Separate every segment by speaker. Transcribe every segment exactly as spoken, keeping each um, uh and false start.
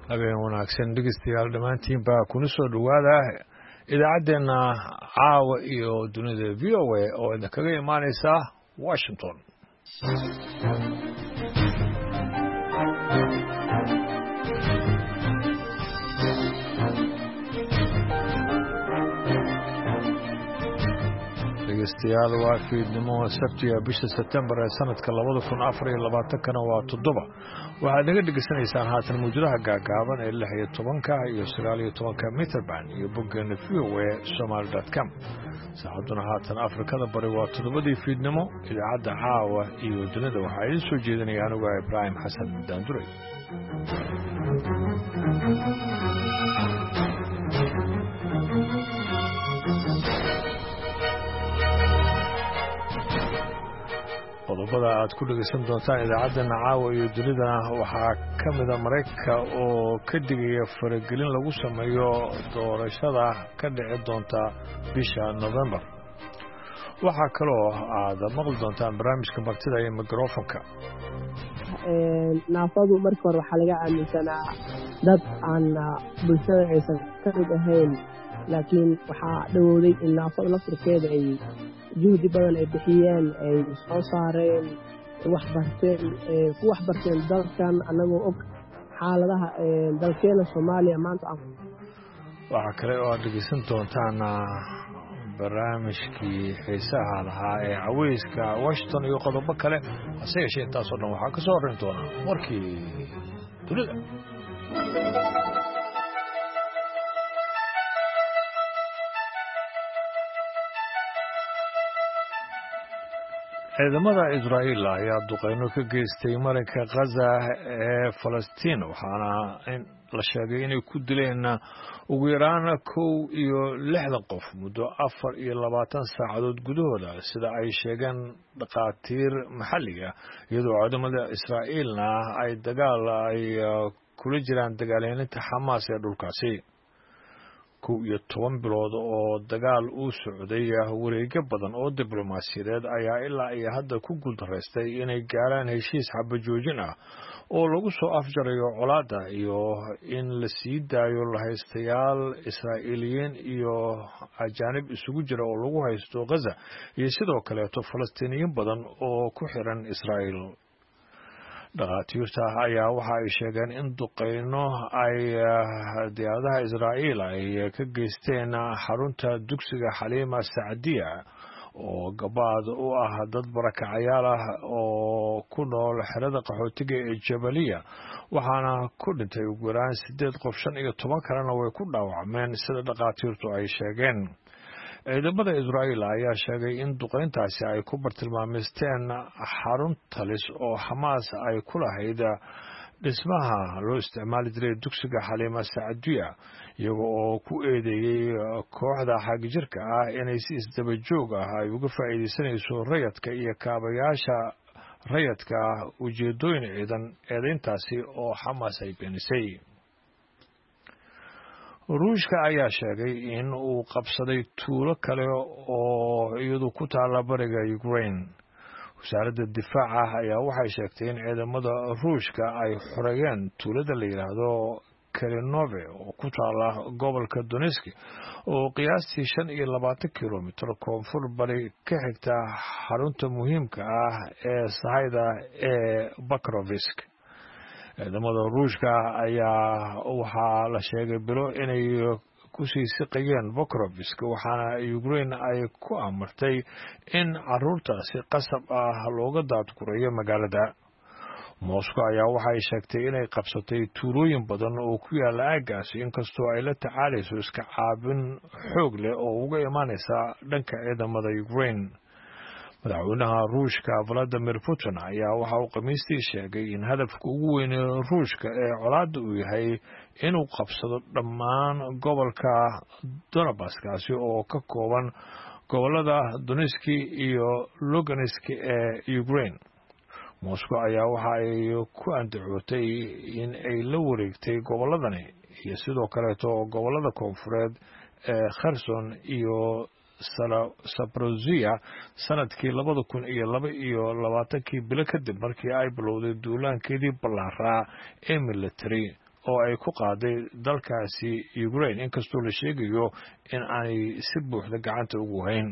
Speaker 1: habeen wanaagsan dhegeystayaal dhammaantiin baa kuna soo dhowaada idaacaddeenna caawa iyo dunida v o a oo idinkaga imaaneysa washington dhegeystayaal waa fiidnimo sabtiga bisha sebtembar ee sanadka labada kun afar iyo labaatankana waa toddoba waxaad naga dhegeysanaysaan haatan mawjadaha gaagaaban ee lix iyo tobanka iyo sagaal iyo tobanka mitrband iyo boggeena v o a somaly dot com saacadduna haatan afrikada bari waa toddobadii fiidnimo idaacadda caawa iyo dunida waxaa idiin soo jeedinaya anuga ibraahim xasan daanduray qodobada aad ku dhegaysan doontaan idaacaddeenna caawa iyo dunidana waxaa ka mida maraykanka oo ka digaya faragelin lagu sameeyo doorashada ka dhici doonta bisha novembar waxaa kaloo aad maqli doontaan barnaamijka martida iyo mikrofonka
Speaker 2: naafadu marka hore waxaa laga aaminsanaa dad aan bulshada aysan ka mid ahayn laakiin waxaa dhawowday in naafada laftirkeeda ay juhdi badan ay bixiyeen ay soo saareen wax barteen ku wax barteen dalkan annagoo og xaaladaha dalkeena soomaaliya maanta ah
Speaker 1: waxaa kale oo aad dhegeysan doontaan barnaamijkii xiisaha lahaa ee caweyska washington iyo qodobo kale hase yeeshee intaasoo dhan waxaa ka soo horrayn doonaa warkii dunida ciidamada israa'iil ayaa duqeyno ka geystay marinka khaza ee falastiin waxaana la sheegay inay ku dileen ugu yaraan kow iyo lixdan qof muddo afar iyo labaatan saacadood gudahooda sida ay sheegeen dhakhaatiir maxalliga iyadoo ciidamada israa'iilna ay dagaal ay kula jiraan dagaalyaninta xamaas ee dhulkaasi kow iyo toban bilood oo dagaal uu socday wareegyo badan oo diblomaasiyadeed ayaa ilaa iyo hadda ku guuldaraystay inay gaaraan heshiis xabajoojin ah oo lagu soo afjarayo colaadda iyo in la sii daayo lahaystayaal israa'iiliyiin iyo ajaanib isugu jira oo lagu haysto khaza iyo sidoo kaleeto falastiiniyiin badan oo ku xiran israa'iil dhakhaatiirta ayaa waxa ay sheegeen in duqeyno ay diyaaradaha israa'iil ay ka geysteen xarunta dugsiga xaliima sacdiya oo gabaad u ah dad barakacayaal ah oo ku nool xerada qaxootiga ee jabaliya waxaana ku dhintay ugu yaraan siddeed qof shan iyo toban kalena way ku dhaawacmeen sida dhakhaatiirtu ay sheegeen ciidamada israa'iil ayaa sheegay in duqeyntaasi ay ku bartilmaameysteen xarun talis oo xamaas ay ku lahayd dhismaha loo isticmaali jiray dugsiga xaliima sacdiya iyaga oo ku eedeeyey kooxda xagjirka ah inay si isdaba joog ah ay uga faa'iidaysanayso rayadka iyo kaabayaasha rayadka ujeedooyin ciidan eedayntaasi oo xamaas ay beenisay ruushka ayaa sheegay in uu qabsaday tuulo kale oo iyadu ku taalla bariga ukraine wasaaradda difaaca ayaa waxay sheegtay in ciidamada ruushka ay xoreeyeen tuulada la yidhaahdo kalinove oo ku taalla gobolka donetski oo qiyaastii shan iyo labaatan kilomitir koonfur bari ka xigta xarunta muhiimka ah ee sahayda ee bakrovisk ciidamada ruushka ayaa waxaa la sheegay bilo inay kusii siqayeen bokrovisk waxaana ukraine ay ku amartay in caruurtaasi qasab ah looga daadgurayo magaalada moscow ayaa waxay sheegtay inay qabsatay tuulooyin badan oo ku yaalla aaggaasi inkastoo ay la tacaalayso iska caabin xoog leh oo uga imaanaysa dhanka ciidamada ukraine madaxweynaha ruushka valadimir putin ayaa waxa uu khamiistii sheegay in hadafka ugu weyn ruushka ee colaadda uu yahay inuu qabsado dhammaan gobolka donabaskaasi oo ka kooban gobollada donetski iyo luganski ee ukraine moscow ayaa waxa ay ku andacootay in ay la wareegtay gobolladani iyo sidoo kaleeto gobollada koonfureed ee kherson iyo sabrozia sanadkii labada kun iyo laba iyo labaatankii bilo kadib markii ay bilowday duulaankeedii ballaaraa ee military oo ay ku qaaday dalkaasi Ukraine inkastoo la sheegayo in aanay si buuxda gacanta ugu hayn.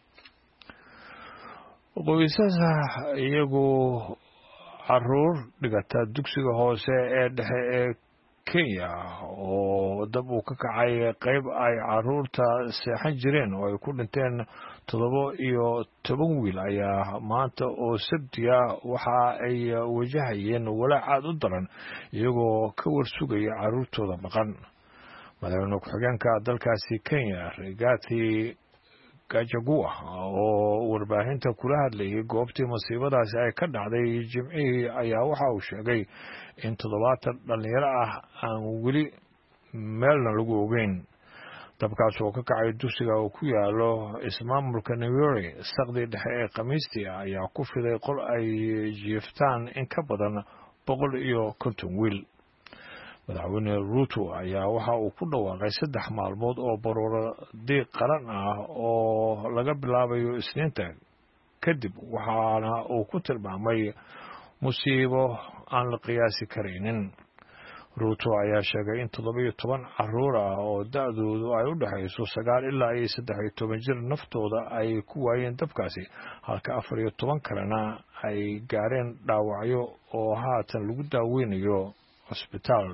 Speaker 1: qoysaska iyagu caruur dhigata dugsiga hoose ee dhexe ee Kenya oo dab uu ka kacay qayb ay caruurta seexan jireen oo ay ku dhinteen toddoba iyo toban wiil ayaa maanta oo sabtiya waxa ay wajahayeen walaac aad u daran iyagoo ka warsugaya caruurtooda maqan. madaxweyne ku-xigeenka dalkaasi Kenya Rigathi Gachagua oo warbaahinta kula hadlayay goobtii masiibadaasi ay ka dhacday Jimcihii ayaa waxa uu sheegay in toddobaatan dhalinyaro ah aan weli meelna lagu ogeyn. dabkaas oo ka kacay dugsiga oo ku yaalo ismaamulka Nairobi saqdii dhexe ee Khamiistii ayaa ku fiday qol ay jiiftaan in ka badan boqol iyo konton wiil. madaxweyne Ruto ayaa waxa uu ku dhawaaqay saddex maalmood oo baroora diiq qaran ah oo laga bilaabayo Isniinta kadib waxaana uu ku tilmaamay musiibo aan la qiyaasi karaynin. Ruto ayaa sheegay in toddoba iyo toban caruur ah oo da'doodu ay u dhaxayso sagaal ilaa iyo saddex iyo toban jir naftooda ay ku waayeen dabkaasi halka afar iyo toban kalena ay gaareen dhaawacyo oo haatan lagu daaweynayo cusbitaal.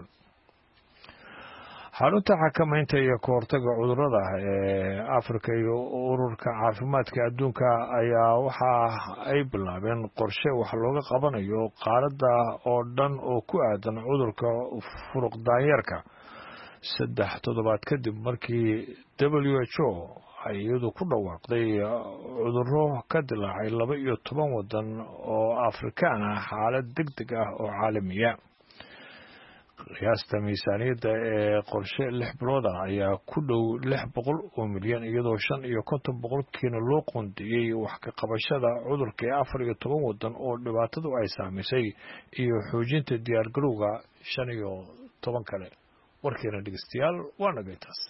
Speaker 1: xarunta xakamaynta iyo ka hortagga cudurrada ee Afrika iyo ururka caafimaadka adduunka ayaa waxa ay bilaabeen qorshe wax looga qabanayo qaaradda oo dhan oo ku aadan cudurka furuq-daanyeerka saddex toddobaad kadib markii W H O ay iyadu ku dhawaaqday cudurro ka dilaacay laba iyo toban waddan oo Afrikaan ah xaalad degdeg ah oo caalamiya. qiyaasta miisaaniyadda ee qorshe lix bilood ah ayaa ku dhow lix boqol oo milyan iyadoo shan iyo konton boqolkiina loo qoondeeyey wax ka qabashada cudurka ee afar iyo toban waddan oo dhibaatadu ay saamaysay iyo xoojinta diyaargarowga shan iyo toban kale. warkeena dhegeystayaal waa nagay taas.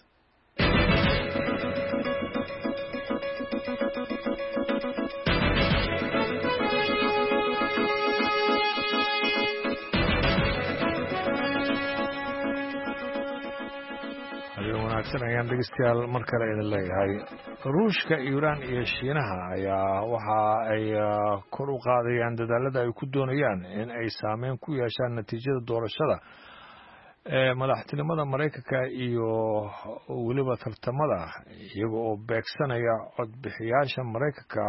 Speaker 1: ayaan dhegeystayaal mar kale idin leeyahay. ruushka Iiraan iyo Shiinaha ayaa waxa ay kor u qaadayaan dadaalada ay ku doonayaan in ay saameyn ku yeeshaan natiijada doorashada ee madaxtinimada Mareykanka iyo weliba tartamada iyaga oo beegsanaya codbixiyaasha Mareykanka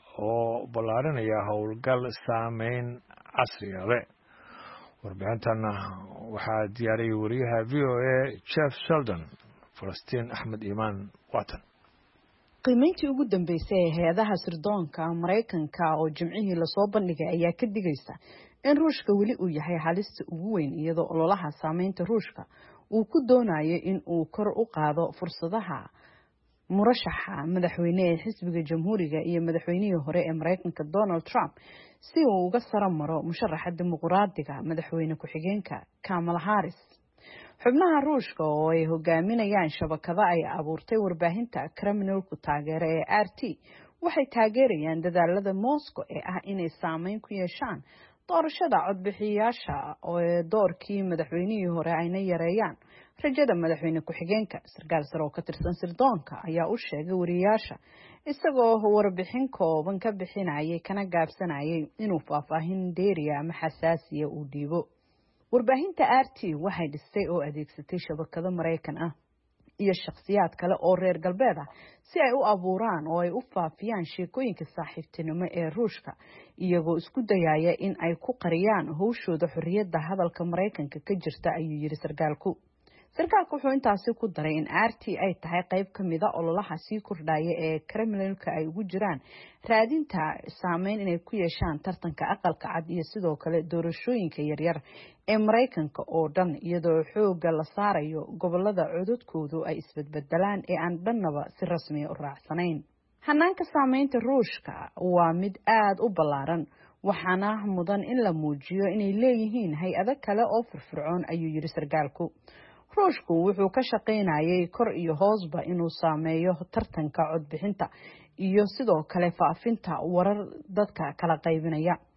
Speaker 1: oo ballaarinaya howlgal saameyn casri ah leh. warbixintan waxaa diyaariyay wariyaha V O A Jeff Sheldon. Falastiin Axmed Iimaan Watan.
Speaker 3: qiimeyntii ugu dambeysay ee hay'adaha sirdoonka Mareykanka oo Jimcihii la soo bandhigay ayaa ka digaysa in Ruushka weli uu yahay halista ugu weyn iyadoo ololaha saameynta Ruushka uu ku doonayo in uu kor u qaado fursadaha murashaxa madaxweyne ee xisbiga Jamhuuriga iyo madaxweynihii hore ee Mareykanka Donald Trump si uu uga sara maro musharaxa dimuqraadiga madaxweyne ku-xigeenka Kamala Harris. xubnaha Ruushka oo ay hogaaminayaan shabakada ay abuurtay warbaahinta Kremlin-ku taageera ee R T waxay taageerayaan dadaalada Moscow ee ah inay saameyn ku yeeshaan doorashada codbixiyaasha oo doorkii madaxweynihii hore ayna yareeyaan rajada madaxweyne ku-xigeenka. sarkaal sare oo ka tirsan sirdoonka ayaa u sheegay wariyaasha isagoo warbixin kooban ka bixinayay kana gaabsanayay inuu faahfaahin dheeriya ama xasaasiya uu dhiibo. warbaahinta R T waxay dhistay oo adeegsatay shabakado Mareykan ah iyo shakhsiyaad kale oo reer galbeed ah si ay u abuuraan oo ay u faafiyaan sheekooyinka saaxiibtinimo ee Ruushka iyagoo isku dayaya in ay ku qariyaan howshooda xorriyadda hadalka Mareykanka ka jirta ayuu yiri sarkaalku. sarkaalku wuxuu intaasi ku daray in R T ay tahay qayb ka mid ah ololaha sii kordhaya ee Kremlin-ka ay ugu jiraan raadinta saameyn inay ku yeeshaan tartanka aqalka cad iyo sidoo kale doorashooyinka yaryar ee Mareykanka oo dhan iyadoo xooga la saarayo gobolada codadkoodu ay isbedbedelaan ee aan dhannaba si rasmi ah u raacsanayn. hanaanka saameynta Ruushka waa mid aad u ballaaran waxaana mudan in la muujiyo inay leeyihiin hay'ado kale oo firfircoon ayuu yiri sarkaalku. Ruushku wuxuu ka shaqeynayay kor iyo hoosba inuu saameeyo tartanka codbixinta iyo sidoo kale faafinta warar dadka kala qaybinaya.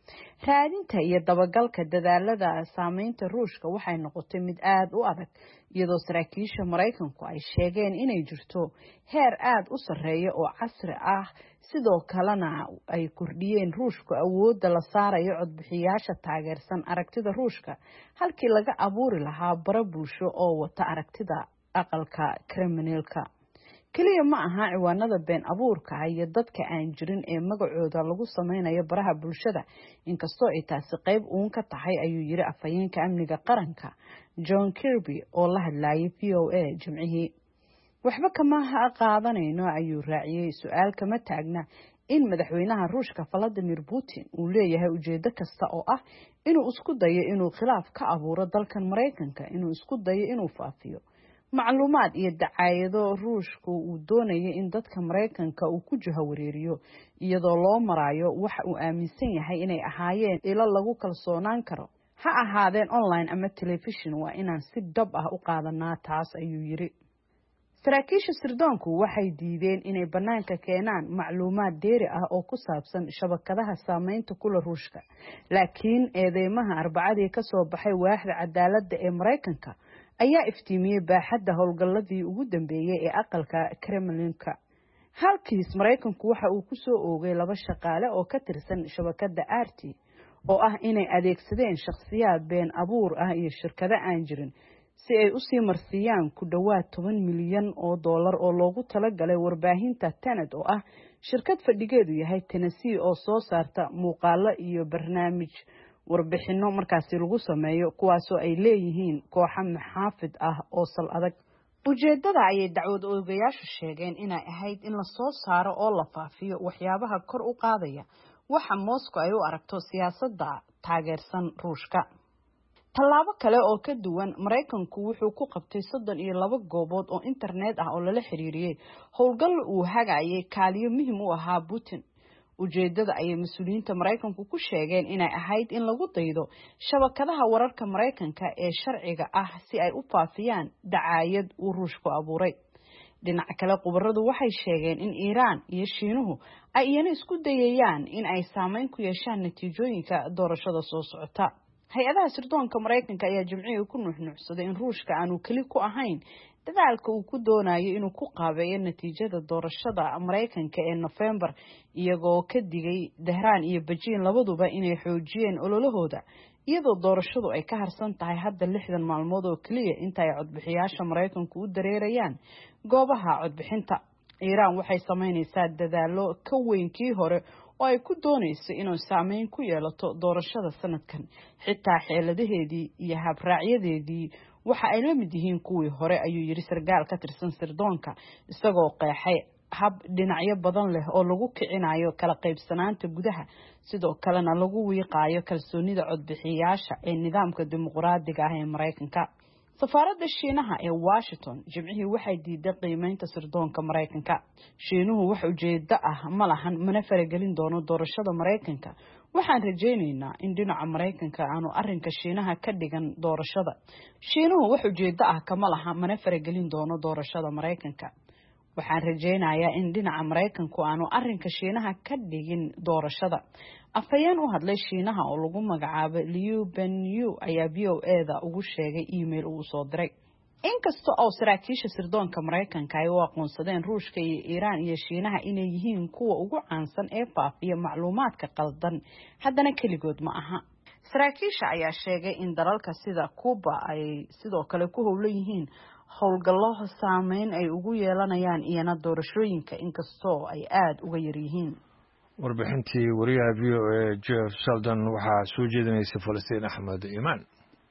Speaker 3: raadinta iyo dabagalka dadaalada saameynta ruushka waxay noqotay mid aad u adag iyadoo saraakiisha Mareykanku ay sheegeen inay jirto heer aad u sarreeya oo casri ah sidoo kalena ay kordhiyeen ruushka awoodda la saarayo codbixiyaasha taageersan aragtida ruushka halkii laga abuuri lahaa bara bulsho oo wata aragtida aqalka Kremlin-ka kaliya ma aha ciwaanada been abuurka iyo dadka aan jirin ee magacooda lagu sameynayo baraha bulshada inkastoo ay taasi qayb uun ka tahay ayuu yiri afhayeenka amniga qaranka John Kirby oo la hadlayay V O A Jimcihii waxba kama qaadanayno ayuu raaciyay su'aal kama taagna in madaxweynaha Ruushka Vladimir Putin uu leeyahay ujeedo kasta oo ah inuu isku dayo inuu khilaaf ka abuuro dalkan Mareykanka inuu isku dayo inuu faafiyo macluumaad iyo dacaayado ruushku uu doonayay in dadka Mareykanka uu ku jahawareeriyo iyadoo loo marayo waxa uu aaminsan yahay inay ahaayeen ilo lagu kalsoonaan karo ha ahaadeen online ama television waa inaan si dhab ah u qaadanaa taas ayuu yiri saraakiisha sirdoonku waxay diideen inay banaanka keenaan macluumaad dheeri ah oo ku saabsan shabakadaha saameynta kula ruushka laakiin eedeymaha arbacadii ka soo baxay waaxda cadaaladda ee Mareykanka ayaa iftiimiyay baaxadda howlgalladii ugu dambeeyay ee aqalka Kremlin-ka halkiis Mareykanku waxa uu ku soo oogay laba shaqaale oo ka tirsan shabakadda R T oo ah inay adeegsadeen shakhsiyaad been abuur ah iyo shirkado aan jirin si ay u sii marsiyaan ku dhawaad toban milyan oo dollar oo loogu talagalay warbaahinta Tenet oo ah shirkad fadhigeedu yahay Tennessee oo soo saarta muuqaalo iyo barnaamij warbixino markaasi lagu sameeyo kuwaasoo ay leeyihiin kooxo maxaafid ah oo sal adag ujeedada ayay dacwad oogayaashu sheegeen inay ahayd in la soo saaro oo la faafiyo waxyaabaha kor u qaadaya waxa Moscow ay u aragto siyaasadda taageersan Ruushka tallaabo kale oo ka duwan Mareykanku wuxuu ku qabtay soddon iyo laba goobood oo internet ah oo lala xiriiriyay howlgal uu hagayay kaaliyo muhiim u ahaa Putin ujeedada ay mas'uuliyiinta Mareykanku ku sheegeen inay ahayd in lagu daydo shabakadaha wararka Mareykanka ee sharciga ah si ay u faafiyaan dacaayad uu Ruushku abuuray dhinaca kale qubaradu waxay sheegeen in Iiraan iyo Shiinuhu ay iyana isku dayayaan in ay saameyn ku yeeshaan natiijooyinka doorashada soo socota hay-adaha sirdoonka Mareykanka ayaa Jimcihii ku nuuxnuuxsaday in Ruushka aanu kali ku ahayn dadaalka uu ku doonayo inuu ku qaabeeyo natiijada doorashada Mareykanka ee November iyagoo ka digay Tehran iyo Beijing labaduba inay xoojiyeen ololahooda iyadoo doorashadu ay ka harsan tahay hadda lixdan maalmood oo kaliya inta ay codbixiyaasha Mareykanku u dareerayaan goobaha codbixinta Iiraan waxay sameynaysaa dadaalo ka weyn kii hore oo ay ku doonayso inuu saameyn ku yeelato doorashada sanadkan xitaa xeeladaheedii iyo habraacyadii waxa ay la mid yihiin kuwii hore ayuu yiri sargaal ka tirsan sirdoonka isagoo qeexay hab dhinacyo badan leh oo lagu kicinayo kala qaybsanaanta gudaha sidoo kalena lagu wiiqayo kalsoonida codbixiyaasha ee nidaamka dimuqraadiga ah ee Mareykanka safaaradda Shiinaha ee Washington Jimcihii waxay diiday qiimeynta sirdoonka Mareykanka Shiinuhu wax ujeedo ah ma lahan mana faragelin doono doorashada Mareykanka waxaan rajaynaynaa in dhinaca Mareykanka aanu arrinka Shiinaha ka dhigan doorashada Shiinuhu wax ujeedo ah kama laha mana faragelin doono doorashada Mareykanka waxaan rajaynayaa in dhinaca Mareykanku aanu arrinka Shiinaha ka dhigin doorashada afhayeen u hadlay Shiinaha oo lagu magacaabo Liu Benyu ayaa V O A-da ugu sheegay email uu soo diray inkasta oo saraakiisha sirdoonka Mareykanka ay u aqoonsadeen Ruushka iyo Iiraan iyo Shiinaha inay yihiin kuwa ugu caansan ee faafiya macluumaadka qaldan haddana kaligood ma aha saraakiisha ayaa sheegay in dalalka sida Cuba ay sidoo kale ku howlan yihiin howlgallo saameyn ay ugu yeelanayaan iyana doorashooyinka inkastoo ay aad uga yar yihiin
Speaker 1: warbixintii wariyaha V O A Jeff Sheldon waxaa soo jeedinaysa Falastiin Axmed Iimaan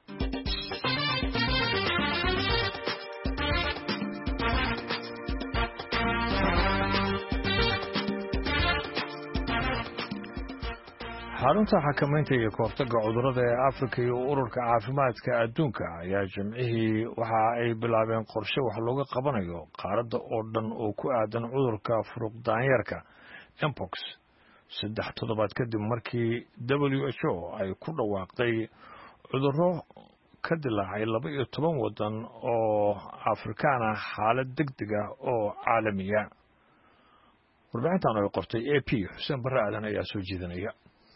Speaker 1: xarunta xakamaynta iyo kahortagga cudurrada ee Afrika iyo ururka caafimaadka adduunka ayaa Jimcihii waxa ay bilaabeen qorshe wax looga qabanayo qaaradda oo dhan oo ku aadan cudurka furuq-daanyeerka mpox saddex toddobaad kadib markii W H O ay ku dhawaaqday cudurro ka dilaacay laba iyo toban waddan oo Afrikaan ah xaalad degdeg ah oo caalamiya warbixintan ay qortay A P Xuseen Barre Aadan ayaa soo jeedinaya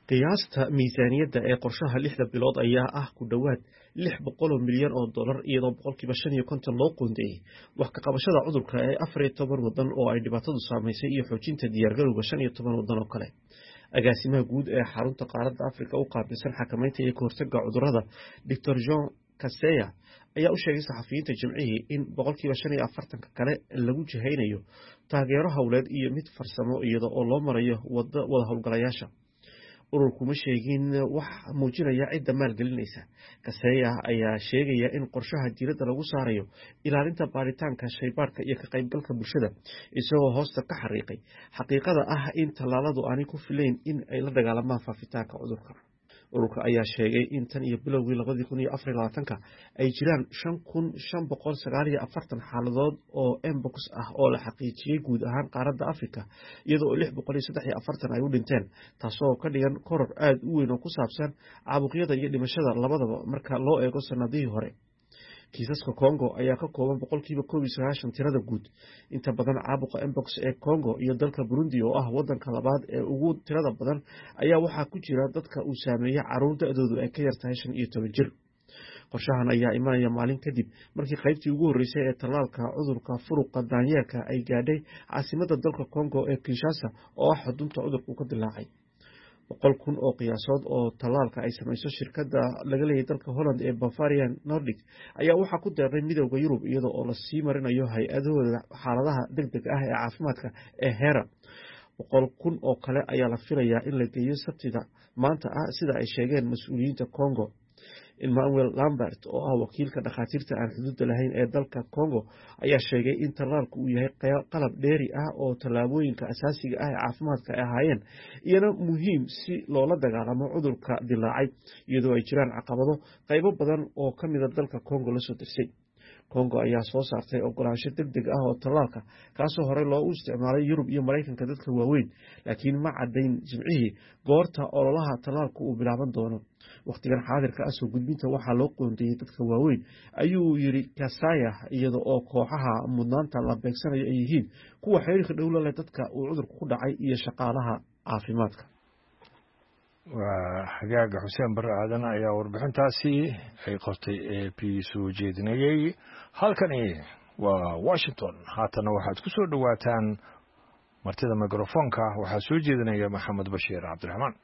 Speaker 4: qiyaasta miisaaniyadda ee qorshaha lixda bilood ayaa ah ku dhowaad lix boqol oo milyan oo dollar iyadoo boqolkiiba shan iyo konton loo qoondeeyey wax ka qabashada cudurka ee afar iyo toban waddan oo ay dhibaatadu saamaysay iyo xoojinta diyaargarowga shan iyo toban waddan oo kale. agaasimaha guud ee xarunta qaaradda afrika u qaabilsan xakamaynta iyo kahortagga cudurrada doctor john kaseya ayaa u sheegay saxafiyiinta jimcihii in boqolkiiba shan iyo afartanka kale lagu jihaynayo taageero howleed iyo mid farsamo iyada oo loo marayo wada howlgalayaasha. ururku ma sheegin wax muujinaya cidda maalgelinaysa. kaseya ayaa sheegaya in qorshaha diiradda lagu saarayo ilaalinta baaritaanka shaybaadhka iyo ka qaybgalka bulshada, isagoo hoosta ka xariiqay xaqiiqada ah in tallaaladu aanay ku filayn in ay la dagaalamaan faafitaanka cudurka. ururka ayaa sheegay in tan iyo bilowgii labadii kun iyo afar iyo labaatanka ay jiraan shan kun shan boqol sagaal iyo afartan xaaladood oo mbox ah oo la xaqiijiyey guud ahaan qaaradda afrika, iyadoo oo lix boqol iyo saddex iyo afartan ay u dhinteen, taasoo ka dhigan koror aada u weyn oo ku saabsan caabuqyada iyo dhimashada labadaba marka loo eego sanadihii hore. kiisaska Congo ayaa ka kooban boqolkiiba koob iyo sagaashan tirada guud. inta badan caabuqa mbox ee Congo iyo dalka Burundi oo ah wadanka labaad ee ugu tirada badan ayaa waxaa ku jira dadka uu saameeyay caruur da'doodu ay ka yartahay shan iyo toban jir. qorshahan ayaa imanaya maalin kadib markii qaybtii ugu horeysay ee tallaalka cudurka furuqa daanyeerka ay gaadhay caasimadda dalka Congo ee Kinshasa oo ah xudunta cudurku ka dilaacay. boqol kun oo qiyaasood oo tallaalka ay samayso shirkadda laga leeyahay dalka Holland ee Bavarian Nordic ayaa waxaa ku deeqay midowda Yurub iyada oo la sii marinayo hay-adahooda xaaladaha degdega ah ee caafimaadka ee Hera. boqol kun oo kale ayaa la filayaa in la geeyo sabtida maanta ah sida ay sheegeen mas-uuliyiinta Congo. Emmanuel Lambert oo ah wakiilka dhakhaatiirta aan xuduudda lahayn ee dalka Congo ayaa sheegay in tallaalku uu yahay qalab dheeri ah oo tallaabooyinka asaasiga ah ee caafimaadka ay ahaayeen iyana muhiim si loola dagaalamo cudurka dilaacay, iyadoo ay jiraan caqabado qaybo badan oo ka mida dalka Congo la soo dirsay. Congo ayaa soo saartay ogolaansho degdeg ah oo tallaalka kaasoo horey loo isticmaalay Yurub iyo Mareykanka dadka waaweyn, laakiin ma caddayn jimcihii goorta ololaha tallaalku uu bilaaban doono. waqtigan xaadirka ah soo gudbinta waxaa loo qoondeeyey dadka waaweyn, ayuu yidhi Kasaya, iyada oo kooxaha mudnaanta la beegsanayo ay yihiin kuwa xiriirka dhow la leh dadka uu cudurku ku dhacay iyo shaqaalaha caafimaadka.
Speaker 1: waa xagaaga xuseen barre aadan ayaa warbixintaasi ay qortay ee b soo jeedinayay. halkani waa Washington. haatana waxaad ku soo dhowaataan martida mikrofoonka. waxaa soo jeedinaya maxamed bashiir cabdiraxmaan.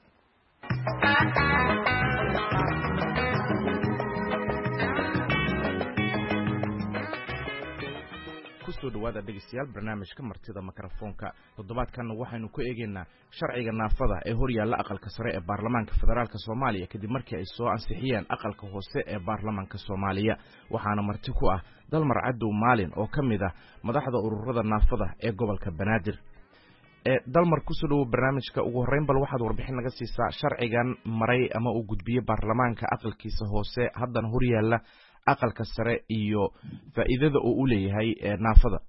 Speaker 5: kusoo dhawaada dhegeystayaal barnaamijka martida mikrofoonka. toddobaadkan waxaynu ku eegaynaa sharciga naafada ee horyaalla aqalka sare ee baarlamaanka federaalk Soomaaliya kadib markii ay soo ansixiyeen aqalka hoose ee baarlamaanka Soomaaliya. waxaana marti ku ah Dalmar Cadow Maalin oo ka mid ah madaxda ururada naafada ee gobolka Banaadir. ee Dalmar, kusoo dhawow barnaamijka. ugu horreyn bal waxaad warbixin naga siisaa sharcigan maray ama uu gudbiyey baarlamaanka aqalkiisa hoose haddana horyaalla aqalka sare iyo faa'iidada uu u leeyahay ee naafada.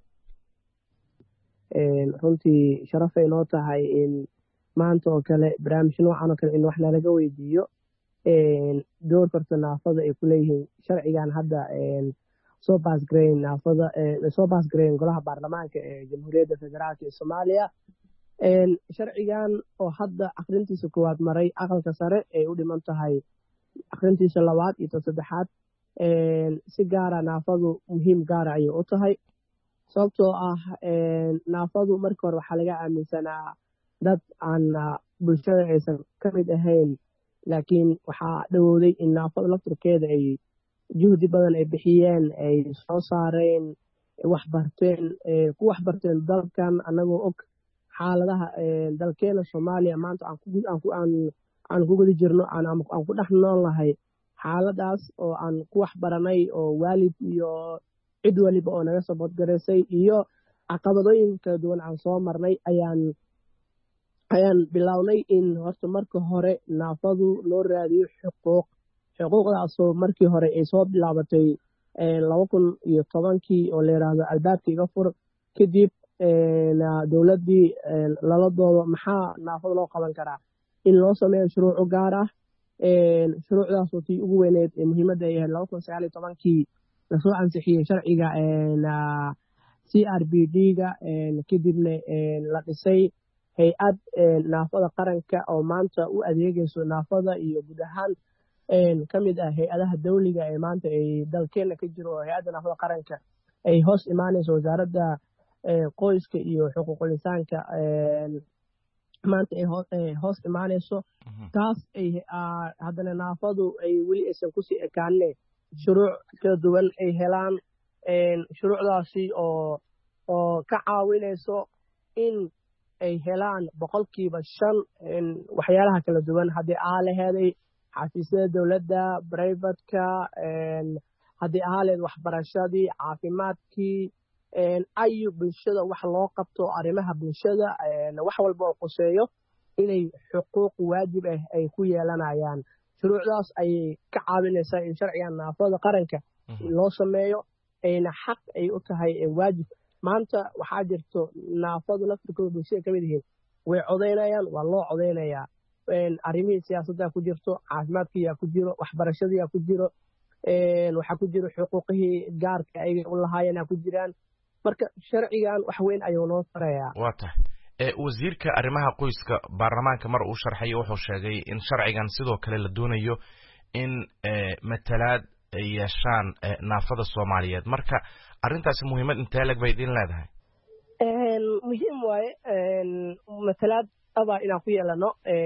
Speaker 2: runtii sharafay noo tahay in maanta oo kale barnaamij noocan oo kale in wax nalaga weydiiyo doorka horta naafada ay ku leeyihiin sharcigan hadda soo baasgareyn naafada soo baasgareyn golaha baarlamaanka ee jamhuuriyadda federaalka ee Soomaaliya. sharcigan oo hadda akhrintiisa koowaad maray aqalka sare ay u dhiman tahay akhrintiisa labaad iyo saddexaad. si gaara naafadu muhiim gaara ayay u tahay, sababtoo ah naafadu markii hore waxaa laga aaminsanaa dad aan bulshada aysan ka mid ahayn, laakiin waxaa dhawooday in naafada laftirkeeda ay juhdi badan ay bixiyeen, ay soo saareen, wax barteen, ku wax barteen dalkan anagoo og xaaladaha dalkeena Soomaaliya maanta aan ku guda jirno aan ku dhex nool nahay. xaaladaas oo aan ku wax baranay oo waalid iyo cid waliba oo naga soo bodgaraysay iyo caqabadooyin kala duwan aan soo marnay ayaan ayaan bilownay in horta marka hore naafadu loo raadiyo xuquuq xuquuqdaasoo markii hore ay soo bilaabatay laba kun iyo tobankii oo la yidhaahdo albaabka iga fur. kadib dowladdii lala doodo maxaa naafada loo qaban karaa, in loo sameeyo shuruuco gaar ah. shuruucdaasoo tii ugu weyneed ee muhiimadda ay ahayd laba kun sagaal iyo tobankii lasoo ansixiyey sharciga c r b d ga, kadibna la dhisay hay-ad naafada qaranka oo maanta u adeegayso naafada iyo guud ahaan ka mid ah hay-adaha dawliga ee maanta ay dalkeena ka jiro oo hay-adda naafada qaranka ay hoos imaanayso wasaaradda qoyska iyo xuquuqul insaanka maanta ay hoos imaanayso taas ay haddana naafadu ay weli aysan kusii ekaaneen shuruuc kala duwan ay helaan shuruucdaasi oo oo ka caawinayso in ay helaan boqolkiiba shan waxyaalaha kala duwan haddii aa laheeday xafiisyada dowladda brivatka haddii ahaa leed waxbarashadii caafimaadkii ayu bulshada wax loo qabto arrimaha bulshada wax walba oo qoseeyo inay xuquuq waajib ah ay ku yeelanayaan shuruucdaas ayay ka caawinaysaa in sharcigan naafada qaranka loo sameeyo ayna xaq ay u tahay waajib maanta waxaa jirto naafadu laftirkooda bulshada ka mid yihiin way codaynayaan waa loo codaynayaa arrimihii siyaasadda ku jirto caafimaadkiyaa ku jiro waxbarashadiyaa ku jiro waxaa ku jiro xuquuqihii gaarka ay u lahaayeen ku jiraan marka sharcigan wax weyn ayuu noo tarayaa
Speaker 5: waa tahay wasiirka arrimaha qoyska baarlamaanka mar uu sharxay wuxuu sheegay in sharcigan sidoo kale la doonayo in matalaad ay yeeshaan naafada Soomaaliyeed marka arrintaasi muhiimad intee lag bay idin leedahay
Speaker 2: muhiim waaye matalaad aba inaan ku yeelano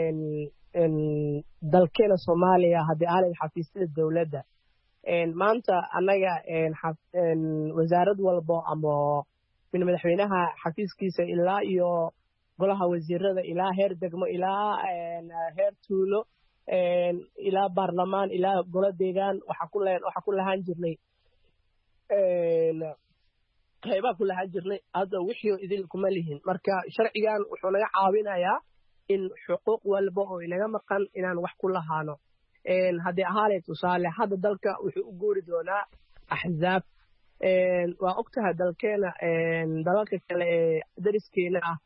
Speaker 2: dalkeena Soomaaliya haddii aalad xafiisyada dowladda maanta annaga wasaarad walbo ama min madaxweynaha xafiiskiisa ilaa iyo golaha wasiirada ilaa heer degmo ilaa heer tuulo ilaa baarlamaan ilaa golo deegaan waxa ku leen waxa ku lahaan jirnay qaybaha ku lahaan jirnay hadda wixii idil kuma lihin marka sharcigan wuxuu naga caawinayaa in xuquuq walba oo inaga maqan inaan wax ku lahaano haddii ahaale tusaale hadda dalka wuxuu u guuri doonaa axzaab waa ogtahay dalkeena dalalka kale ee dariskeena ah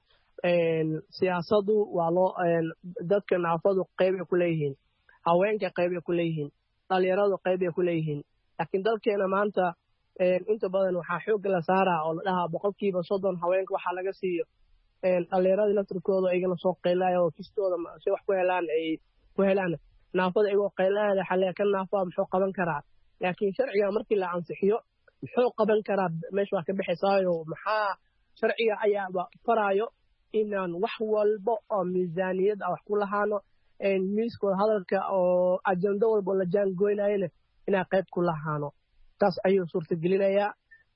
Speaker 2: siyaasadu waa loo dadka naafadu qaybay ku leeyihiin haweenka qaybay ku leeyihiin dhalinyaradu qaybay ku leeyihiin laakiin dalkeena maanta inta badan waxaa xoog la saaraa oo la dhahaa boqolkiiba soddon haweenka waxaa laga siiyo dhalinyarada laftirkooda iyagana soo qaylaaya oo kistooda si wax ku helaan ay ku helaan naafada iyagoo qaylaaya xalee kan naafada muxuu qaban karaa laakiin sharciga markii la ansixiyo muxuu qaban karaa meesha wax ka bixisaayo maxaa sharciga ayaaba faraayo inaan wax walba oo miisaaniyad ah wax ku lahaano miiskooda hadalka oo ajando walba la jaan goynayana inaan qayb ku lahaano taas ayuu suurtagelinayaa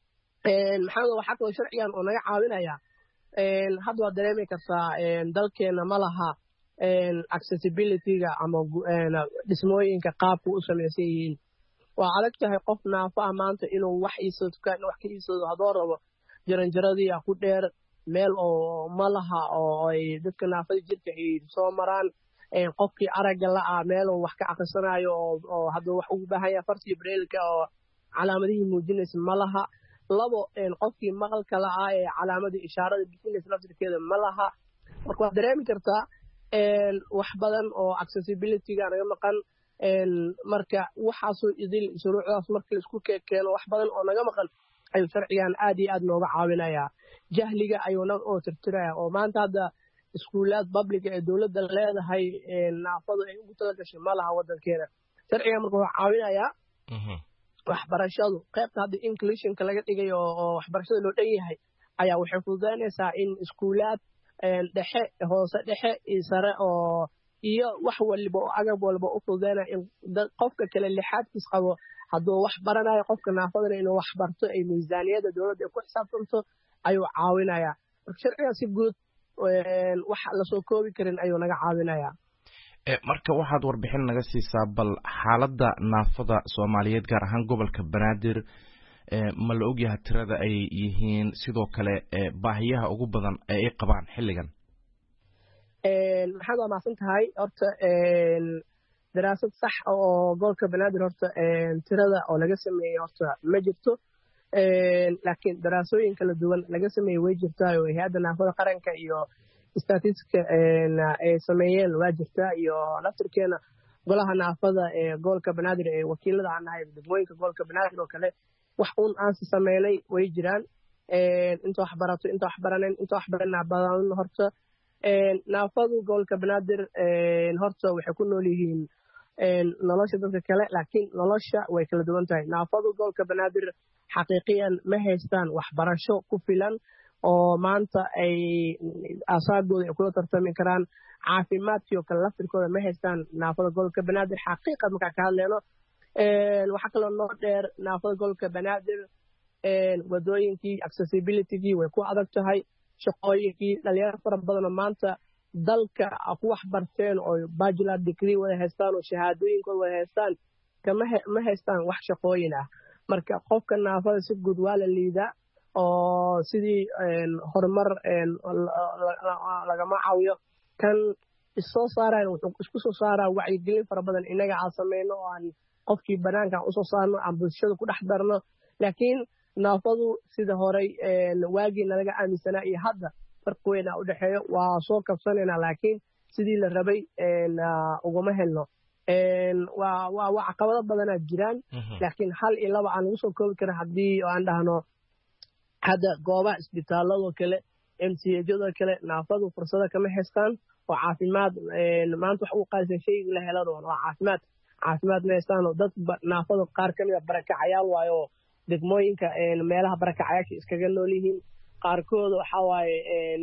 Speaker 2: maxaa waxaa kaloo sharcigan oo naga caawinayaa hadda waad dareemi kartaa dalkeena ma laha accessibility-ga ama dhismooyinka qaabku u samaysan yihiin waa adag tahay qof naafo ah maanta inuu wax iisoo tukaan wax ka iisoo haddoo rabo jaranjaradii ku dheer meel oo ma laha oo ay dadka naafada jirka ay soo maraan qofkii aragga la'aa meel oo wax ka aqrisanayo oo hadduu wax ugu baahan yahay fartii braille-ka oo calaamadihii muujinaysa ma laha labo qofkii maqalka la'aa ee calaamadii ishaarada bixinaysa laftirkeeda ma laha marka waad dareemi kartaa wax badan oo accessibility-ga naga maqan marka waxaasoo idil shuruucdaas markii laisku keeno wax badan oo naga maqan ayuu sharcigan aad iyo aad nooga caawinayaa jahliga ayuu naga oo tirtirayaa oo maanta hadda iskuulaad public ee dowladda leedahay naafadu ay ugu tala gashay ma laha waddankeena sharcigan marka wuxuu caawinayaa waxbarashadu qaybta hadda inclusionka laga dhigay oo waxbarashada loo dhan yahay ayaa waxay fududaynaysaa in iskuulaad dhexe hoose dhexe iyo sare oo iyo wax walba oo agab walba u fududaynaya in qofka kale lixaadkiis qabo hadduu wax baranayo qofka naafadana inuu wax barto ay miisaaniyadda dowladda ku xisaabtanto ayuu caawinayaa marka sharcigan si guud wax lasoo koobi karin ayuu naga caawinayaa
Speaker 5: marka waxaad warbixin naga siisaa bal xaaladda naafada Soomaaliyeed gaar ahaan gobolka Banaadir ma la ogyahay tirada ay yihiin sidoo kale baahiyaha ugu badan ee ay qabaan xilligan
Speaker 2: maxaad wamaaqsan tahay horta daraasad sax oo gobolka Banaadir horta tirada oo laga sameeyay horta ma jirto laakiin daraasooyin kala duwan laga sameeyay way jirtaa oo hay'adda naafada qaranka iyo statistics ay sameeyeen waa jirtaa iyo laftirkeena golaha naafada ee gobolka Banaadir ee wakiilada aan nahay degmooyinka gobolka Banaadir oo kale wax uun aan sameeynay way jiraan inta wax barato inta wax baraneen inta wax baranaa badan horta naafadu gobolka banaadir horta waxay ku nool yihiin nolosha dadka kale laakiin nolosha way kala duwan tahay naafadu gobolka banaadir xaqiiqiyan ma haystaan waxbarasho ku filan oo maanta ay asaagooda ay kula tartami karaan caafimaadkii oo kale laftirkooda ma haystaan naafada gobolka banaadir xaqiiqad markaa ka hadleyno waxaa kaloo noo dheer naafada gobolka banaadir wadooyinkii accessibilitygii way ku adag tahay shaqooyinkii dhalinyaro fara badanoo maanta dalka ku wax barteen oo bachelor degree wada haystaan oo shahaadooyinkooda wada haystaan ma haystaan wax shaqooyin ah marka qofka naafada si guud waa la liidaa oo sidii horumar lagama caawiyo kan isoo saarayan wuxuu isku soo saaraa wacyigelin fara badan inaga aan samayno oo aan qofkii banaanka aan usoo saarno aan bulshada ku dhex darno laakiin naafadu sida horey waagii nalaga aaminsanaa iyo hadda farqi weyn aa u dhexeeyo waa soo kabsanaynaa laakiin sidii la rabay uguma helno waa caqabado badanaa jiraan laakiin hal iyo laba aan lagu soo koobi karin haddii aan dhahno hadda goobaha isbitaaladoo kale m c hjadoo kale naafadu fursado kama haystaan oo caafimaad maanta wax ugu qaalisan shayga la helan waa caafimaad caafimaad ma haystaan oo dad naafada qaar ka mid a barakacayaal waayo oo degmooyinka meelaha barakacayaasha iskaga nool yihiin qaarkooda waxaa waaye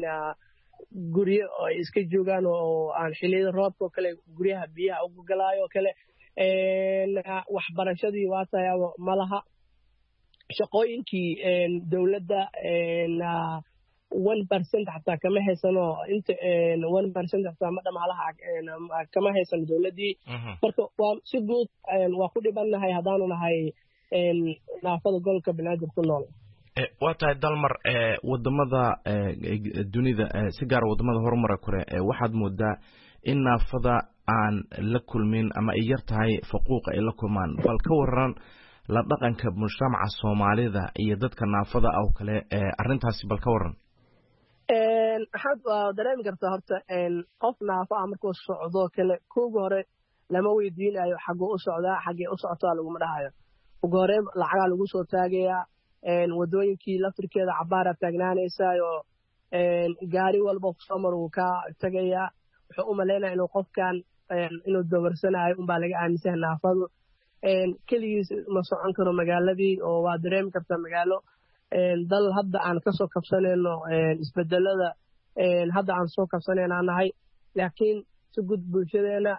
Speaker 2: guryo oo ay iska joogaan oo aan xilliyada roobka oo kale guryaha biyaha ugu galaayo oo kale waxbarashadii waa tayaabo ma laha shaqooyinkii dowladda one percent xataa kama haysano inta one percent xataa ma dhamaalaha kama haysano dowladdii marka waa si guud waa ku dhibannahay haddaanu nahay naafada gobolka banaadir ku nool
Speaker 5: waa tahay dalmar wadamada dunida si gaar wadamada horumara kore waxaad moodaa in naafada aan la kulmin ama ay yar tahay faquuqa ay la kulmaan bal ka waran la dhaqanka mujtamaca soomaalida iyo dadka naafada ah oo kale arrintaasi bal ka waran
Speaker 2: waxaad dareemi kartaa horta qof naafo ah markuu socdo kale kuuga hore lama weydiinayo xaguu u socdaa xaggee u socotaa laguma dhahayo ugu hore lacagaa lagu soo taagayaa wadooyinkii laftirkeeda cabaara taagnaanaysaayo gaari walba kusoo mar wuu ka tagayaa wuxuu u malaynaya inuu qofkan inuu dabarsanayo unbaa laga aaminsan naafadu keligiis ma socon karo magaaladii oo waa dareemi kartaa magaalo dal hadda aan kasoo kabsanayno isbedelada hadda aan soo kabsanayna nahay laakiin si gud bulshadeena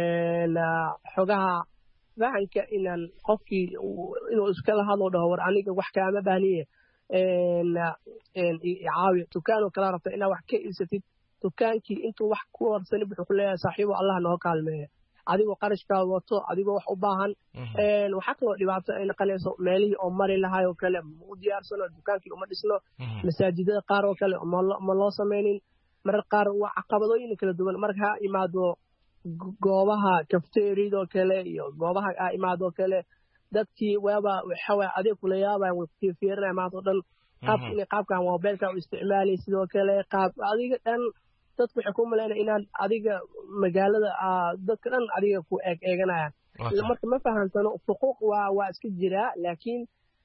Speaker 2: xogaha fahanka inaan qofkii inuu iskala hadlo dhaho war aniga wax kaama baahniye caawi dukaan oo kala rabta inaa wax ka iibsatid dukaankii intuu wax ku warsanin wuxuu ku leeyahay saaxiibo allah noo kaalmeeya adigoo qarashkaa wato adigoo wax u baahan waxaa kaloo dhibaato ay noqonayso meelihii oo mari lahay oo kale ma u diyaarsano dukaankii uma dhisno masaajidada qaar oo kale ma loo samaynin marar qaar waa caqabadooyin kala duwan marka ha imaado goobaha cafeteriadoo kale iyo goobaha ha imaadoo kale dadkii waaba waxawaa adeeg kula yaabayan way kufiirinaya maanta o dhan qaabka inay qaabkan mobilka u isticmaalay sidoo kale qaab adiga dhan dadku waxay ku malaynaya inaan adiga magaalada dadka dhan adiga ku eeg eeganayaan marka ma fahansano xuquuq waa waa iska jiraa laakiin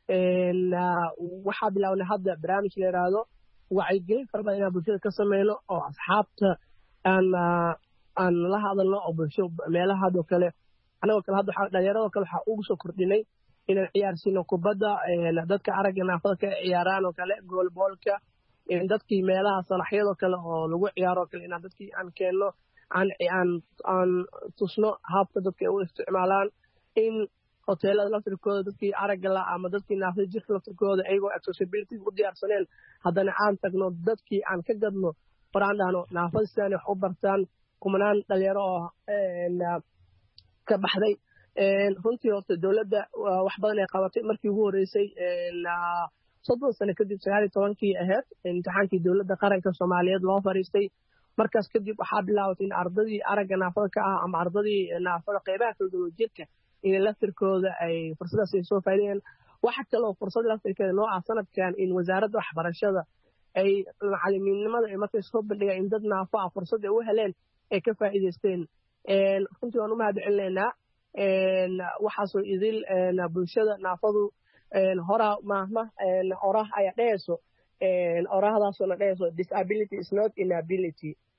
Speaker 2: waxaa bilaabnay hadda barnaamij la yidhaahdo wacyigelin fara badan inaan bulshada ka sameyno oo asxaabta aan aan la hadalno oo bulsho meelaha hadoo kale anagoo kale hadda dhalinyarado kale waxaa ugu soo kordhinay inaan ciyaarsiino kubadda dadka aragga naafada ka ciyaaraan oo kale goolboolka dadkii meelaha salaxyadoo kale oo lagu ciyaaroo kale inaan dadkii aan keenno aan aan aan tusno habka dadka ay u isticmaalaan in hoteelada laftirkooda dadkii aragga la ama dadkii naafada jirka laftirkooda ayagoo accessibility u diyaarsaneen haddana aan tagno dadkii aan ka gadno war aan dhahno naafada sidaan wax u bartaan kumanaan dhalinyaro oo ka baxday runtii horta dowladda wax badan ay qabatay markii ugu horreysay soddon sano kadib sagaal iyo tobankii ahayd imtixaankii dowladda qaranka soomaaliyeed loo fariistay markaas kadib waxaa bilaabatay in ardadii aragga naafada ka ah ama ardadii naafada qeybaha kala duwan jirka in laftirkooda ay fursadaas ay soo faa'iideen waxa kaloo fursad laftirkeeda noo ah sanadkan in wasaaradda waxbarashada ay macallimiinnimada ay markay soo bandhigaan in dad naafo ah fursad ay u heleen ay ka faa'iidaysteen runtii waan u mahad celinaynaa waxaasoo idil bulshada naafadu horaa maahma orah ayaa dhehayso orahdaasoo na dhehayso disability is not inability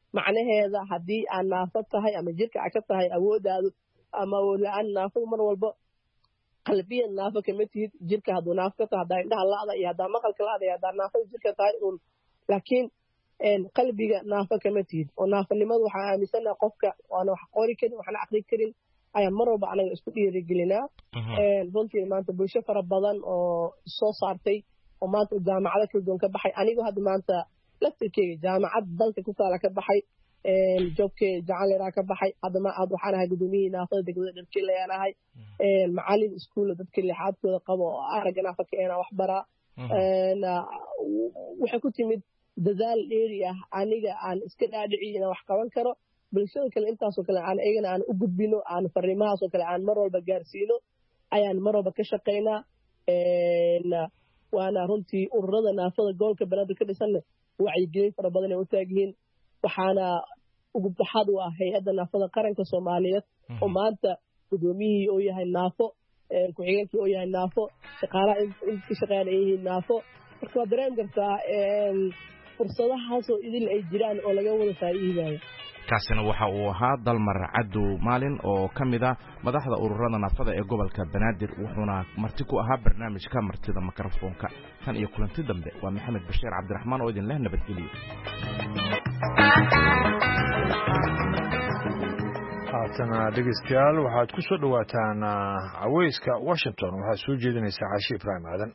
Speaker 2: macnaheeda haddii aan naafo tahay ama jirka aad ka tahay awoodaadu ama awood la-aan naafo mar walba qalbiyan naafo kama tihid jirka hadduu naafo ka tahay haddaa indhaha la-da iyo haddaa maqalka la-da iyo haddaa naafada jirka tahay uun laakiin qalbiga naafo kama tihid oo naafonimadu waxaa aaminsanaha qofka waana wax qori karin waxna aqri karin ayaan mar walba anaga isku dhiirigelinaa runtii maanta bulsho fara badan oo soo saartay oo maanta jaamacado kala duwan ka baxay anigoo hadda maanta laftirkeyga jaamacad dalka ku taala ka baxay joobkee jacaaliraa ka baxay hadda ma aad waxaan ahay gudoomiyihii naafada degmada dharkeel ayaan ahay macalin iskuulla dadka lixaadkooda qabo oo aragga naafa ka eenaa wax baraa waxay ku timid dadaal dheeri ah aniga aan iska dhaadhiciyo inaan wax qaban karo bulshada kale intaasoo kale aan iyagana aan u gudbino aan fariimahaasoo kale aan mar walba gaarsiino ayaan mar walba ka shaqaynaa waana runtii ururada naafada gobolka banaadir ka dhisanna wacyigelin fara badan ay u taagyihiin waxaana ugu baxaad u ah hay-adda naafada qaranka soomaaliyeed oo maanta gudoomiyihii oo yahay naafo ku-xigeenkii oo yahay naafo shaqaalaha inka shaqeeyaan ay yihiin naafo marka waa dareemi kartaa fursadahaasoo idil ay jiraan oo laga wada faa'iidaayo
Speaker 5: kaasina waxa uu ahaa dalmar cadow maalin oo ka mid ah madaxda ururada naafada ee gobolka banaadir wuxuuna marti ku ahaa barnaamijka martida mikrofoonka tan iyo kulanti dambe waa maxamed bashiir cabdiraxmaan oo idin leh nabadgelyo
Speaker 1: haatana dhegeystayaal waxaad ku soo dhawaataan caweyska washington waxaad soo jeedinaysaa caashi ibraahim aadan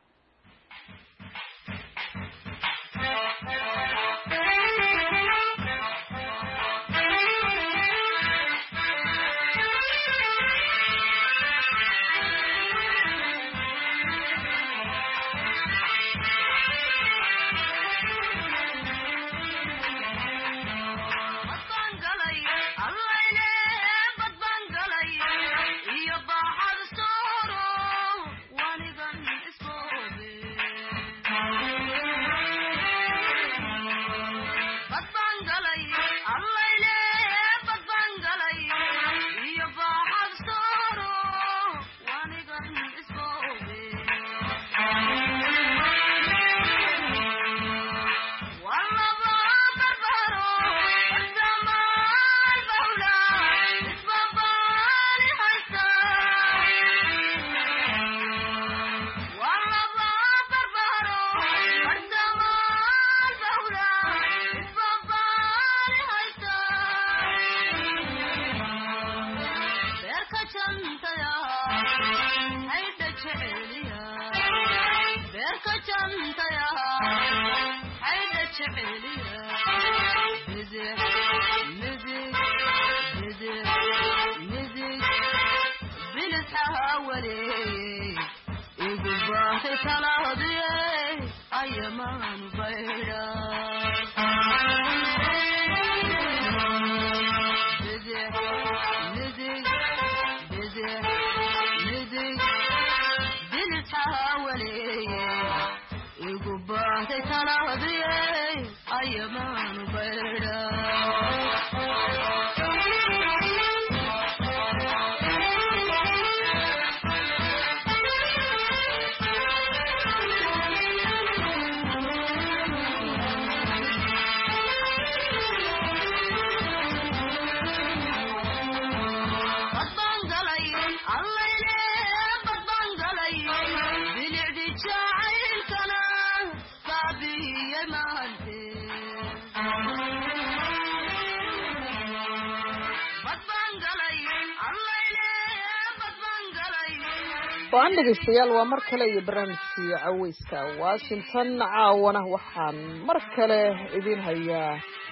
Speaker 6: waan dhegeystayaal waa mar kale iyo barnaamijkii caweyska Washington caawana waxaan mar kale idin hayaa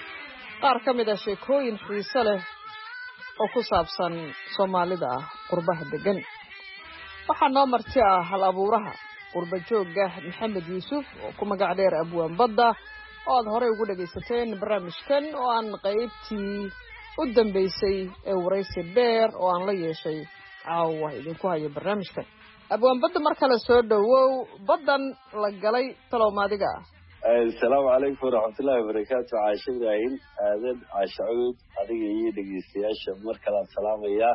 Speaker 6: qaar ka mid ah sheekooyin xiiso leh oo ku saabsan Soomaalida qurbaha degan waxaa noo marti ah hal abuuraha qurba jooga Maxamed Yuusuf oo ku magac dheer Abwaan Badda oo aad hore ugu dhageysateen barnaamijkan oo aan qaybtii u dambeysay ee waraysi dheer oo aan la yeeshay caawa idinku hayo barnaamijkan Abwaan Badda mar kale soo dhawow badan la galay talomaadiga
Speaker 7: Assalaamu alaykum warahmatullahi wabarakatuh Aisha Ibrahim aadan Aishaud adiga iyo dhageystayaasha mar kale salaamaya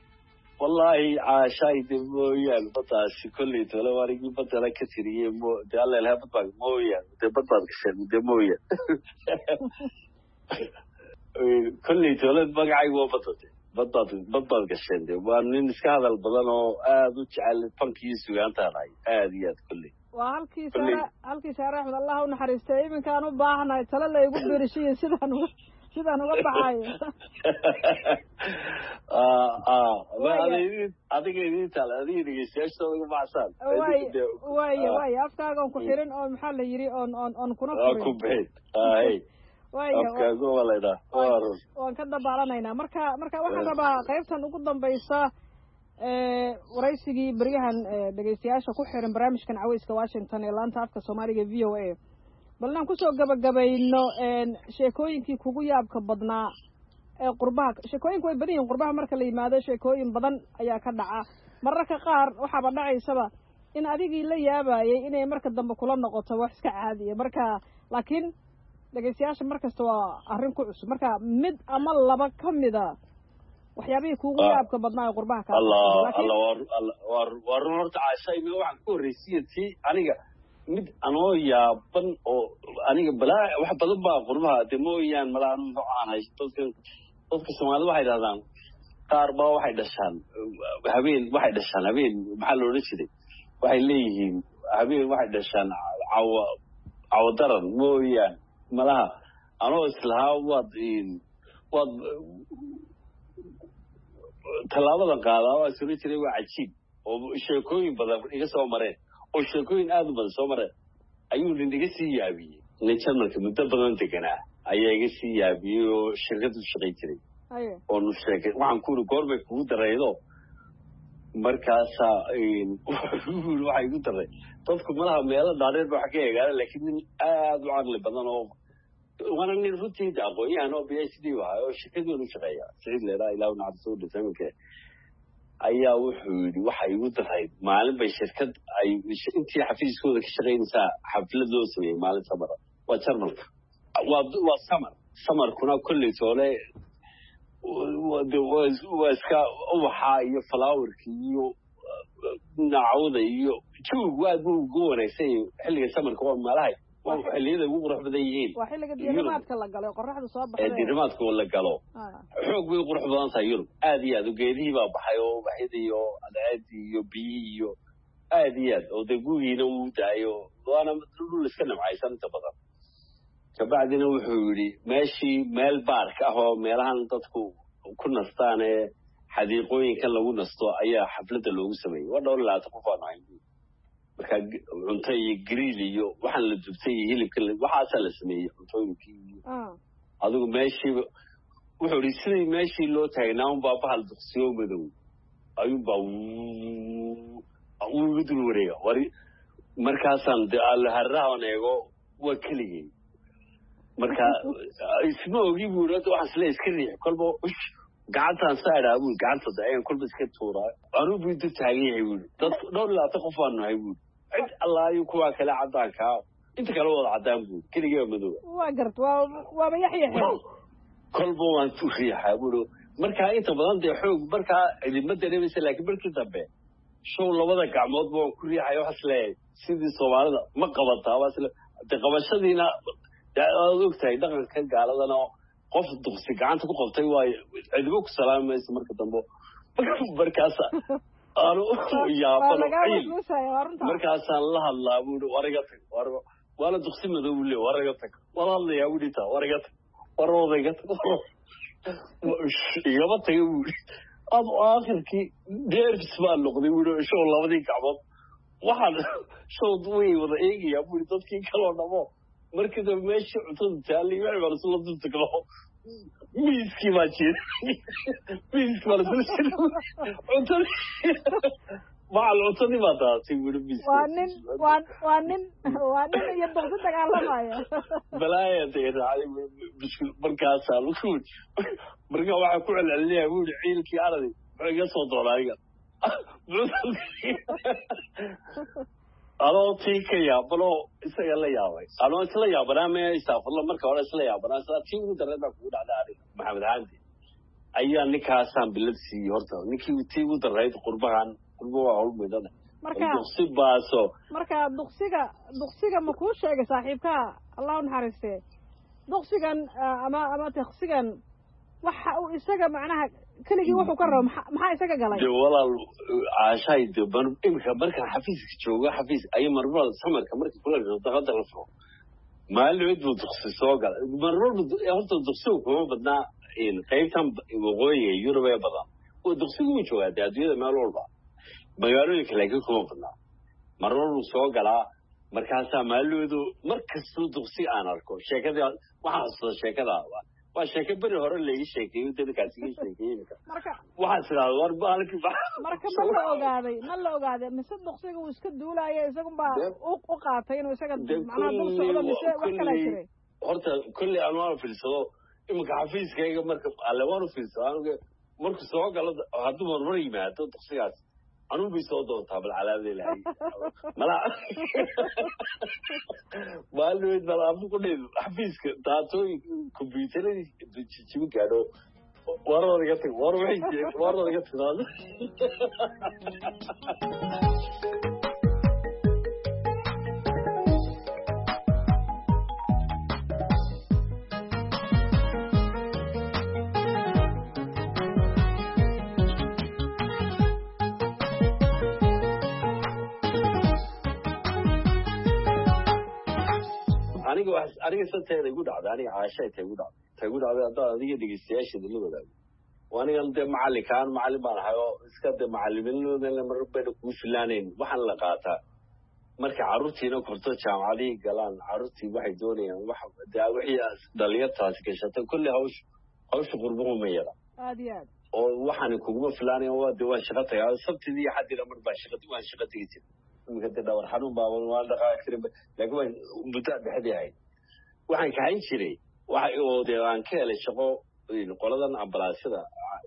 Speaker 7: wallahi Aisha idmooyaan badaasi kulli tolo warigi badala ka tiriyay mo dalla la bad mooyaan de badbaad gashay de mooyaan kolley toolad magacaygu waa badate badbaad badbaad gasheen de waa nin iska hadal badan oo aada u jecel fankii sugaantaanahay aada iyo aad kolley
Speaker 6: waa halkii saare halkii saare axmed allah u naxariistay iminkaan u baahanahay talo la igu beerishiyo sidaan uga sidaan uga baxayo
Speaker 7: adiga idin taal adiga dhegeystayaashooda uga baxsaan
Speaker 6: way way way afkaaga on ku xirin oo maxaa la yidhi oon oon oon kuna
Speaker 7: furin ku bixin hay afkaaga waa laydhaa
Speaker 6: waan ka dabaalanaynaa marka marka waxaan rabaa qaybtan ugu dambaysa waraysigii beryahan dhegeystayaasha ku xiran barnaamijkan caweyska washington ee laanta afka soomaaliga v o a bal inaan kusoo gabagabayno sheekooyinkii kugu yaabka badnaa ee qurbaha sheekooyinku way badan yihiin qurbaha marka la yimaado sheekooyin badan ayaa ka dhaca mararka qaar waxaaba dhacaysaba in adigii la yaabayay inay marka dambe kula noqoto wax iska caadiya marka laakiin dhegeystayaasha markasta waa arrin ku cusub marka mid ama laba ka mida waxyaabihii kugu yaabka badnaa ee qurbaha ka
Speaker 7: allah allah waa waa run horta caasha ima waxaan ku horreysiyay tii aniga mid anoo yaaban oo aniga balaa wax badan baa qurbaha de mooyaan malahan aan haysto dadka dadka soomaalida waxay dhahdaan qaar baa waxay dhashaan habeen waxay dhashaan habeen maxaa la odhan jiray waxay leeyihiin habeen waxay dhashaan cawa cawa daran mooyaan malaha anoo islahaa waad waad tallaabadan qaadaa waa sula jiray waa cajiib oo sheekooyin badan iga soo mareen oo sheekooyin aada u badan soo mareen ayuu nin iga sii yaabiyey nin jarmalka muddo badan deganaa ayaa iga sii yaabiyey oo shirkad u shaqayn jiray oonu sheekay waxaan ku uri goormay kugu daraydo markaasaa wuxuu waxaa igu daray dadku malaha meelo dhaadheer ba waxa ka eegaana laakiin nin aada u caqli badan oo waana nin runtii aqoon-yahan oo b h d ahaa oo shirkadoon u shaqeeya siciid leedaa ilaa nacdasoo dhisaminka ayaa wuxuu yidhi waxa igu daray maalin bay shirkad ay intii xafiiskooda ka shaqaynaysaa xaflad loo sameeyey maalin samara waa jarmalka waa waa samar samarkuna kolley toole waa iska ubaxa iyo falaawarka iyo nacawda iyo joog aad buu ugu wanaagsan yahay xilliga samarka waa maalahay waa xilliyada ugu qurux badan yihiin
Speaker 6: waa xilliga diirimaadka la galo qorraxda soo baxday
Speaker 7: ee diirimaadka la galo xoog way qurux badan tahay Yurub aad iyo aad u geedihii baa baxay oo baxidii iyo adaadii iyo biyi iyo aad iyo aad oo dagugiina uu daayo waana dhul iska nabcaysan inta badan kabacdina wuxuu yidhi meeshii meel baark ah oo meelahan dadku ku nastaan ee xadiiqooyinka lagu nasto ayaa xafladda loogu sameeyey waa dhowr labaatan qof aan ahayn marka cunto iyo griil iyo waxaan la dubtay iyo hilibka waxaasaa la sameeyey cuntooyinkii iyo adigu meeshii wuxuu yidhi sidii meeshii loo taagnaa unbaa bahal duqsiyo madow ayuunbaa wuu igu dul wareega wari markaasaan de harrahan eego waa keligay marka isma ogi buu yidhi waxaan isle iska riix kolba gacantaan saa idhaa buu gacanta da ayaan kolba iska tuuraa anuu buu intu taagan yahay buu yidhi dad dhowr labaatan qof baan nahay buu cid allaayo kuwaa kale caddaankaa inta kale wada caddaan buu keligay waa madow
Speaker 6: waa gart waa waaba yaxyaxe
Speaker 7: kolba waan tu riixaa buu markaa inta badan dee xoog markaa idinma dareemaysa laakiin markii dambe show labada gacmoodba waan ku riixaya waxaa isleeyahay sidii soomaalida ma qabataa waa isle de qabashadiina aad og tahay dhaqanka gaaladan oo qof duqsi gacanta ku qabtay waayo cidibo ku salaami mayso marka dambe markaasa aanu yaabano ciil markaasaan la hadlaa buui wariga tag waana duqsi madow buu le wariga tag wala hadlayaa bui taa wariga tag waroodayga tag igama taga buui ad aakhirkii deerfis baa noqday bui show labadii gacmood waxaan show way wada eegayaa bui dadkii kaloo dhamo markii dambe meeshii cuntada taallay wixii baa lasula dultagno miiskii baa jeeda miiskii baa lasula jira cuntadii macal cuntadii baa daatay buuri miiski
Speaker 6: waa nin waa waa nin waa nin iyo duqsi dagaalamaya
Speaker 7: balaaya day raacday biskul markaasaa lagu marka waxaa ku celcelinaya buuri ciilkii aradi muxuu iga soo doonaa aniga anoo tii ka yaabanoo isaga la yaabay anoo isla yaabanaa me istaafurla marka hore isla yaabanaa sidaa tii ugu dareed baa kugu dhacda aniga maxamed haandi ayaa ninkaasaan bilad siiyey horta ninkii tii ugu dareyd qurbahan qurba waa hawl midada
Speaker 6: marka
Speaker 7: duqsi baaso
Speaker 6: marka duqsiga duqsiga ma kuu sheegay saaxiibkaa allah u naxariiste duqsigan ama ama taksigan waxa uu isaga macnaha keligii wuxuu ka rabo maxaa isaga galay
Speaker 7: de walaal caashay de imika markaan xafiiska joogo xafiis ay marmar samarka marka kula daqada la furo maalin buu duqsi soo galay marmar horta duqsigu kuma badnaa qaybtan waqooyiga Yurub ee badan oo duqsigu u joogaa adduunyada meel walba magaalooyinka laakiin kuma badnaa marmar buu soo galaa markaasaa maaloodu markastuu duqsi aan arko sheekada waxaa xasuusta sheekada waa sheeko beri hore laii sheekeeyo dadkaas iga sheekeeyey waxaa sidaa war baalki
Speaker 6: marka ma la ogaaday ma la ogaaday mise duqsiga uu iska duulaya isagun baa u qaatay inuu isaga macnaha dul socdo mise wax kala jiray
Speaker 7: horta kulli aan waan fiirsado iminka xafiiskayga marka alle waan fiirsado aniga marka soo galo hadduu marmar yimaado duqsigaas anuu bay soo doontaa bal calaamada ilaahay mala maalweed bal abu ku dheed xafiiska daatooyin computeradii jijibi gaadho warada iga tag war waxay warada iga tidaado aniga wax aniga santeeda igu dhacday aniga caashay tay igu dhacday tay igu dhacday hadda adiga dhageystayaasheeda la wadaago waaniga de macallinkaan macallin baan ahay oo iska de macallimiinooda marar bayna kugu filaanayn waxaan la qaataa marka carruurtiina korto jaamacadihii galaan carruurtii waxay doonayaan wax de wixii dhalinyartaasi gashatay kulli hawsh hawsha qurbuhu ma yara
Speaker 6: aad iyo aad
Speaker 7: oo waxaan kuguma filaanayn waa de waan shaqo tagaa sabtidii iyo xaddina mar baa shaqo waan shaqo tegi jiray imika de dhawar xanuun baa waan dhaqaaqi jiray laakiin waan muddo dhexdii ahayd waxaan kaxayn jiray waxa oo de aan ka helay shaqo qoladan ambalaasyada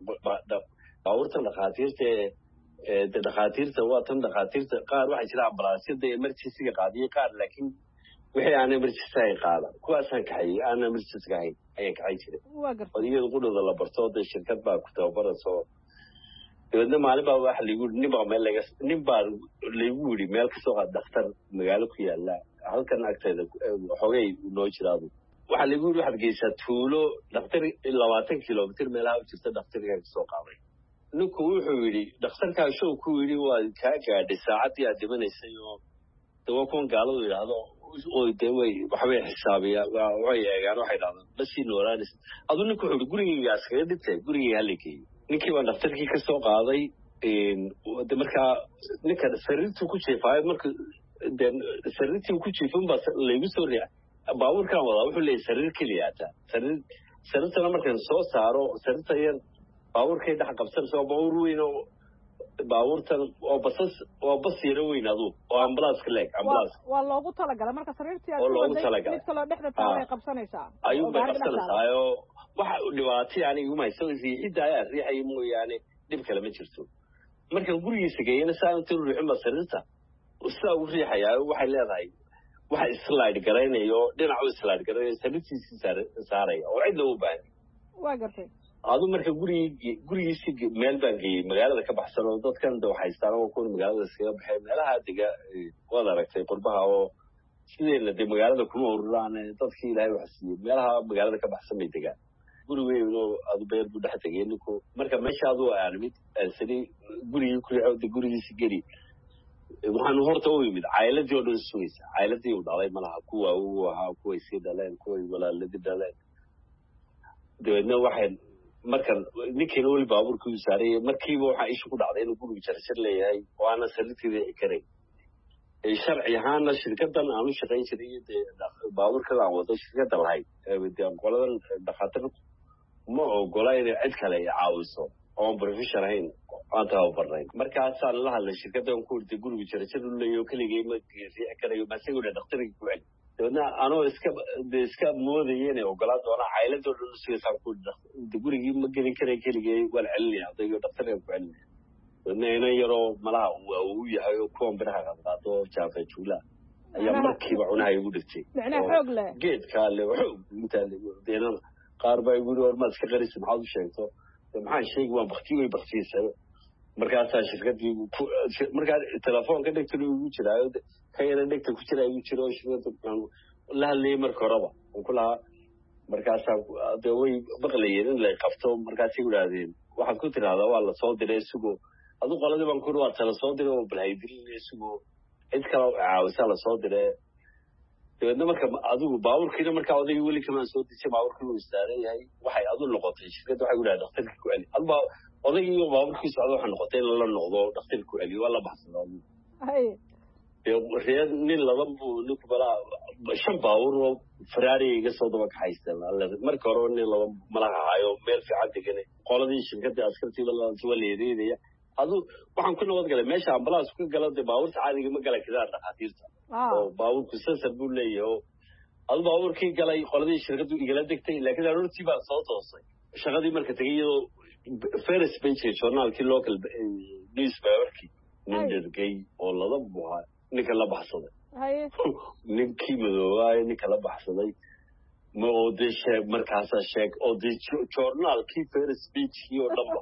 Speaker 7: baabuurtan dhakhaatiirta ee de dhakhaatiirta waa tan dhakhaatiirta qaar waxaa jira ambalaasyada emergencyga qaadiyay qaar laakiin wixii aan emergency ay qaada kuwaasaan kaxayay aan emergency ahayn ayaan kaxayn jiray oo iyada qudhooda la barto de shirkad baa ku tababarayso dabeedna maalin baa waxa laygu nin baa meel laga nin baa laygu yidhi meel kasoo qaad dhakhtar magaalo ku yaala halkan agteeda xogay noo jiraadu waxaa laygu yidhi waxaad geysaa tuulo dhakhtar labaatan kilomitr meelaha u jirta dhakhtarkaa kasoo qaaday ninku wuxuu yidhi dhakhtarkaa show ku yidhi waa kaa gaadhay saacaddii aad dhimanaysay oo dawa kuwan gaaladu yidhaahdo oo de way waxbay xisaabiyaa waxay eegaan waxay dhahdaan basii noolaanaysa aduu ninku wuxuu yidhi gurigayga askaga dhintay gurigayga hala geeyo ninkii baan dhakhtarkii ka soo qaaday de markaa ninka sariirtuu ku jiifaayo marka de sariirtii ku jiifin baa laygu soo riica baabuurkaan wadaa wuxuu leeyahy sariir keliyaata sariir sariirtana markaan soo saaro sariirta yar baabuurkay dhex qabsanaysa oo baabuur weyn oo baabuurtan oo basas oo bas yaro weyn aduu oo ambulanska leeg ambulans
Speaker 6: waa loogu talagalay marka sariirtii
Speaker 7: oo loogu talagalay
Speaker 6: mid kaloo dhexda taala ay qabsanaysaa
Speaker 7: ayuu bay qabsanaysaa oo waxa dhibaatay aniga uma hayso riixidda ayaa riixaya mooyaane dhib kale ma jirto markaan gurigiisa geeyana saa inta ruuxin ba sariirta sidaa ugu riixayaa waxay leedahay waxa islaid garaynayo dhinacu islaid garaynayo sariirtiisii saaraya oo cidna u baahan
Speaker 6: waa gartay
Speaker 7: adu marka gurigii gurigiisii meel baan geeyey magaalada ka baxsan oo dadkan de waxaystaan oo kuwan magaalada iskaga baxeen meelaha dega waad aragtay qurbaha oo sideena dee magaalada kuma ururaan dadkii ilaahay wax siiyey meelaha magaalada ka baxsan bay degaan guri weyn oo adu beer buu dhex tegay ninku marka meesha adu aan mid sidi gurigii ku riixo gurigiisii geli waxaan horta u yimid caayiladii oo dhan sugaysa caayiladii u dhalay malaha kuwa uu ahaa kuway sii dhaleen kuway walaaladii dhaleen dabeedna waxay markan ninkiina weli baabuurkii u saarayay markiiba waxaa isha ku dhacday inuu guriga jarjar leeyahay oo aanan sariirtii riixi karayn sharci ahaana shirkadan aan u shaqayn jiray dee baabuurkada aan wado shirkada lahayd qoladan dhakhaatiir ma ogola inay cid kale ay caawiso oon profession ahayn aan tababarnayn markaasaan la hadlay shirkadan ku irtay guriga jarjar u leeyahay oo keligay ma riixi karayo maasagoo dha dhakhtarkii ku celi dabeedna anoo iska de iska moodaya inay ogolaan doonaan caayiladoo dhan usugaysaan ku de gurigii ma gelin karay keligay waan celinaya adaygoo dhakhtarka ku celinaya dabeedna ina yaroo malaha uu yahay oo kuwan biraha qadqaato oo jaafa juula ayaa markiiba cunaha igu dhigtay geedkaa le xoog intaa deenana qaar baa igu yiri war maad iska qarisa maxaad u sheegto maxaan sheegi waan bakti way baktiyeysaa markaasaa shirkadii markaa telefoonka dhegta igu jiraayo ka yara dhegta ku jiraa igu jiro shirkada la hadlayay marka horeba aan ku lahaa markaasaa de way maqlayeen in lay qabto markaasay yidhaahdeen waxaad ku tidhahdaa waa lasoo diray isagoo adu qoladii baan kuri waa tala soo diray oo balhaydilin isagoo cid kale caawisa lasoo diray dabeedna marka adigu baabuurkiina markaa odayga weli kamaan soo dejay baabuurkii uu istaaran yahay waxay adu noqotay shirkadda waxay ku dhahay dhakhtarka ku celi adba odaygii iyo baabuurkii socda waxay noqotay in la noqdo dhakhtarka ku celi waa la baxsada reer nin laba buu ninku balaa shan baabuur oo faraari iga soo daba kaxaysteen marka hore nin laba malaha hayo meel fiican degane qoladii shirkadii askartii waa la yareynaya adu waxaan ku nabad galay meesha ambalaas ku gala dee baabuurta caadiga ma gala kadaan dhakhaatiirta oo baabuurku sensor buu leeyahay oo adu baabuurkii galay qoladii shirkadu igala degtay laakiin aroortii baa soo toosay shaqadii marka tegay iyadoo ferris page journaalkii local newspaperkii nin dhergay oo lada buuhaa ninka la baxsaday ninkii madoobaayo ninka la baxsaday ma oo dee sheeg markaasaa sheeg oo dee journaalkii ferris pagekii oo dhanba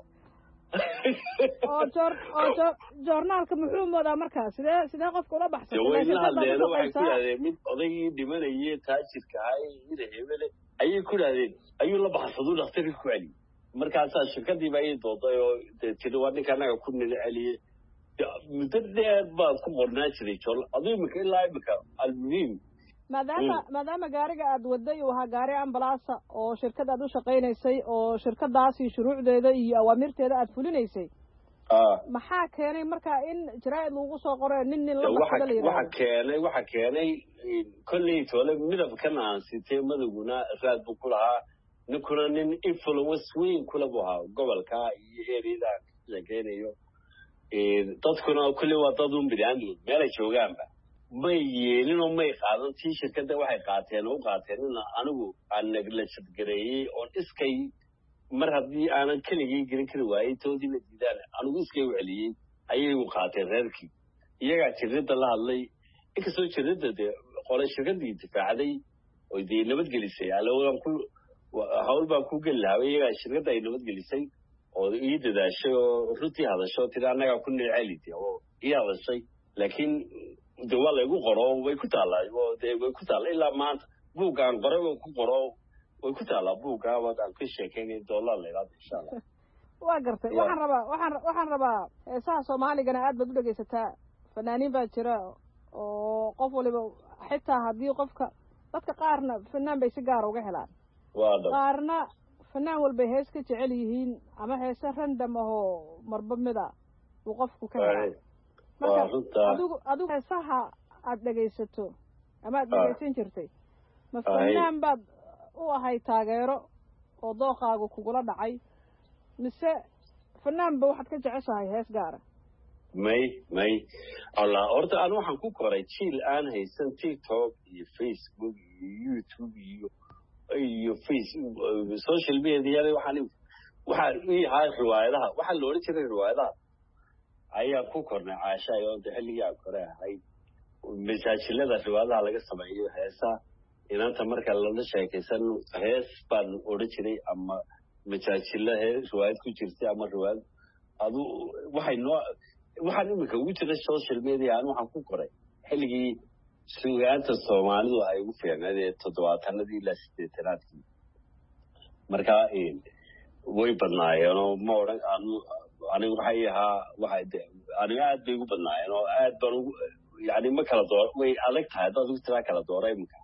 Speaker 6: oo joornaalka muxuu moodaa markaa sidee sidee qofka ula baxsatay
Speaker 7: way la hadleeno waxay ku yidhahdeen mid odaygii dhimanayay taajirka ahay ina hebele ayay ku yidhahdeen ayuu la baxsaduu dhakhtarka ku celiyey markaasaa shirkadiiba ayay dooday oo dee tiri waa ninka annaga ku nila celiyey muddo dheer baad ku qornaa jiray joornaal aduu imika ilaa imika almuhiim
Speaker 6: maadaama maadaama gaariga aad waday uu ahaa gaari ambalaasa oo shirkad aad u shaqaynaysay oo shirkadaasi shuruucdeeda iyo awaamirteeda aad fulinaysay maxaa keenay markaa in jaraa'id lagu soo qoro nin nin la baxsada la yidhaahdo
Speaker 7: waxa keenay waxa keenay kolley toole midabkan aan sitay madowguna raad buu ku lahaa ninkuna nin influence weyn kula buu ahaa gobolka iyo eriyada shaqaynayo dadkuna kolley waa dad un bini'aadam meelay joogaanba may yeelin oo may qaadan tii shirkadda waxay qaateen oo u qaateen in anigu aan neglajad gareeyey oon iskay mar haddii aanan keligii gelin kari waayey toodii la diidaan anigu iskay u celiyey ayay u qaateen reerkii iyagaa jiridda la hadlay inkastoo jiridda dee qole shirkaddii difaacday oo dee nabadgelisay alowaan ku hawl baan ku geli lahaa iyagaa shirkadda ay nabadgelisay oo ii dadaashay oo runtii hadasho tiri annagaa ku neceli oo ii hadashay laakiin de waa laygu qoro way ku taallaa de way ku taalla ilaa maanta buuggaan qoray way ku qoro way ku taallaa buuggaa aan ka sheekeynay dollar la yidhahdo insha allah
Speaker 6: waa gartay waxaan rabaa waxaan waxaan rabaa heesaha soomaaligana aad baad u dhegaysataa fanaaniin baa jira oo qof waliba xitaa haddii qofka dadka qaarna fanaan bay si gaara uga helaan qaarna fanaan walbay hees ka jecel yihiin ama heese random ahoo marba mida uu qofku ka helaa marka adigu adigu heesaha aad dhegaysato ama aad dhegaysan jirtay ma fanaan baad u ahay taageero oo dooqaagu kugula dhacay mise fanaanba waxaad ka jeceshahay hees gaara
Speaker 7: may may allah horta aan waxaan ku koray jiil aan haysan tiktok iyo facebook iyo youtube iyo iyo facebook social media waxaan waxaan ii ahay riwaayadaha waxaa la odhan jiray riwaayadaha ayaa ku kornay caasha oo xilligii aan kore ahay masaajilada riwaayadaha laga sameeyo heesaa inanta marka lala sheekaysan hees baan odhan jiray ama masaajilo hees riwaayad ku jirtay ama riwaayad adu waxay noo waxaan imika ugu jiray social media aan waxaan ku koray xilligii suugaanta soomaalidu ay ugu fiicnayd ee toddobaatanadii ilaa siddeetanaadkii marka way badnaayeen oo ma odhan anu aniga waxay ahaa waxay aniga aad bay ugu badnaayeen oo aad baan ugu yani ma kala door way adag tahay haddaad ugu tiraa kala doora imika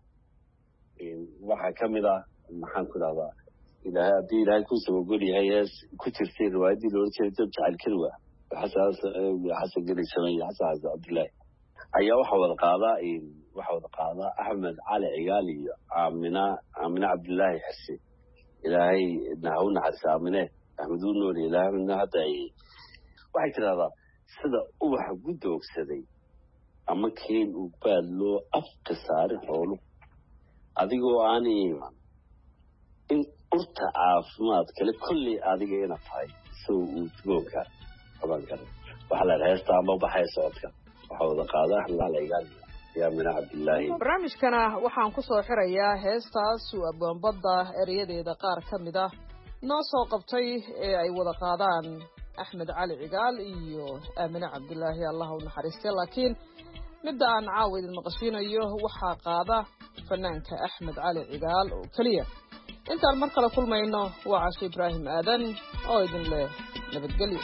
Speaker 7: waxaa ka mid ah maxaan ku idhahdaa ilaahay haddii ilaahay ku sabagol yahay hees ku jirtay riwaayaddii loola jeeday dad jacayl keliwa xasan xasan geli samey xasan xasan cabdullaahi ayaa waxaa wada qaadaa waxaa wada qaadaa axmed cali cigaal iyo aamina aamina cabdullaahi xise ilaahay ha u naxariisa aamine axmed uu nool ilaahay midna hadda ay waxay tidhahdaa sida ubaxa gudoogsaday ama keen uu baad loo afka saarin xoolo adigoo aan iiman in urta caafimaad kale kolley adiga ina tahay isaga uu dugoonka qaban kara waxaa la dhaha heesta ama baxay socodka waxaa wada qaada axmed cali cigaal iyo aamina cabdullaahi
Speaker 6: barnaamijkana waxaan ku soo xirayaa heestaas abwaanbadda ereyadeeda qaar ka mid ah noo soo qabtay ee ay wada qaadaan axmed cali cigaal iyo aamine cabdullaahi allah u naxariistay laakiin midda aan caawa idin maqashiinayo waxaa qaada fanaanka axmed cali cigaal oo keliya intaan mar kale kulmayno waa Casho Ibraahim Aadan oo idin leh nabadgelyo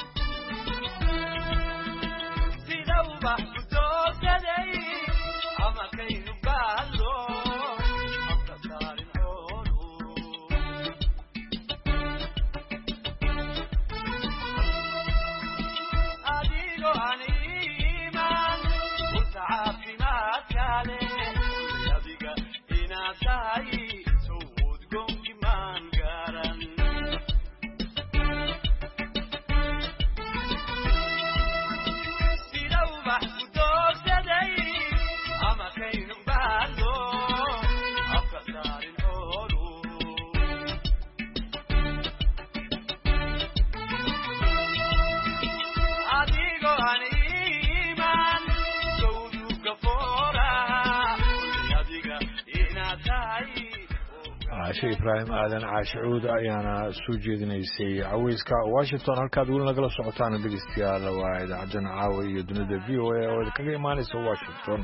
Speaker 1: Casho Ibraahim Aadan Casho Cuud ayaana soo jeedinaysay caweyska Washington halkaad weli nagala socotaan dhegeystayaal waa idaacaddan caawa iyo dunida V O A oo kaga imaanaysa Washington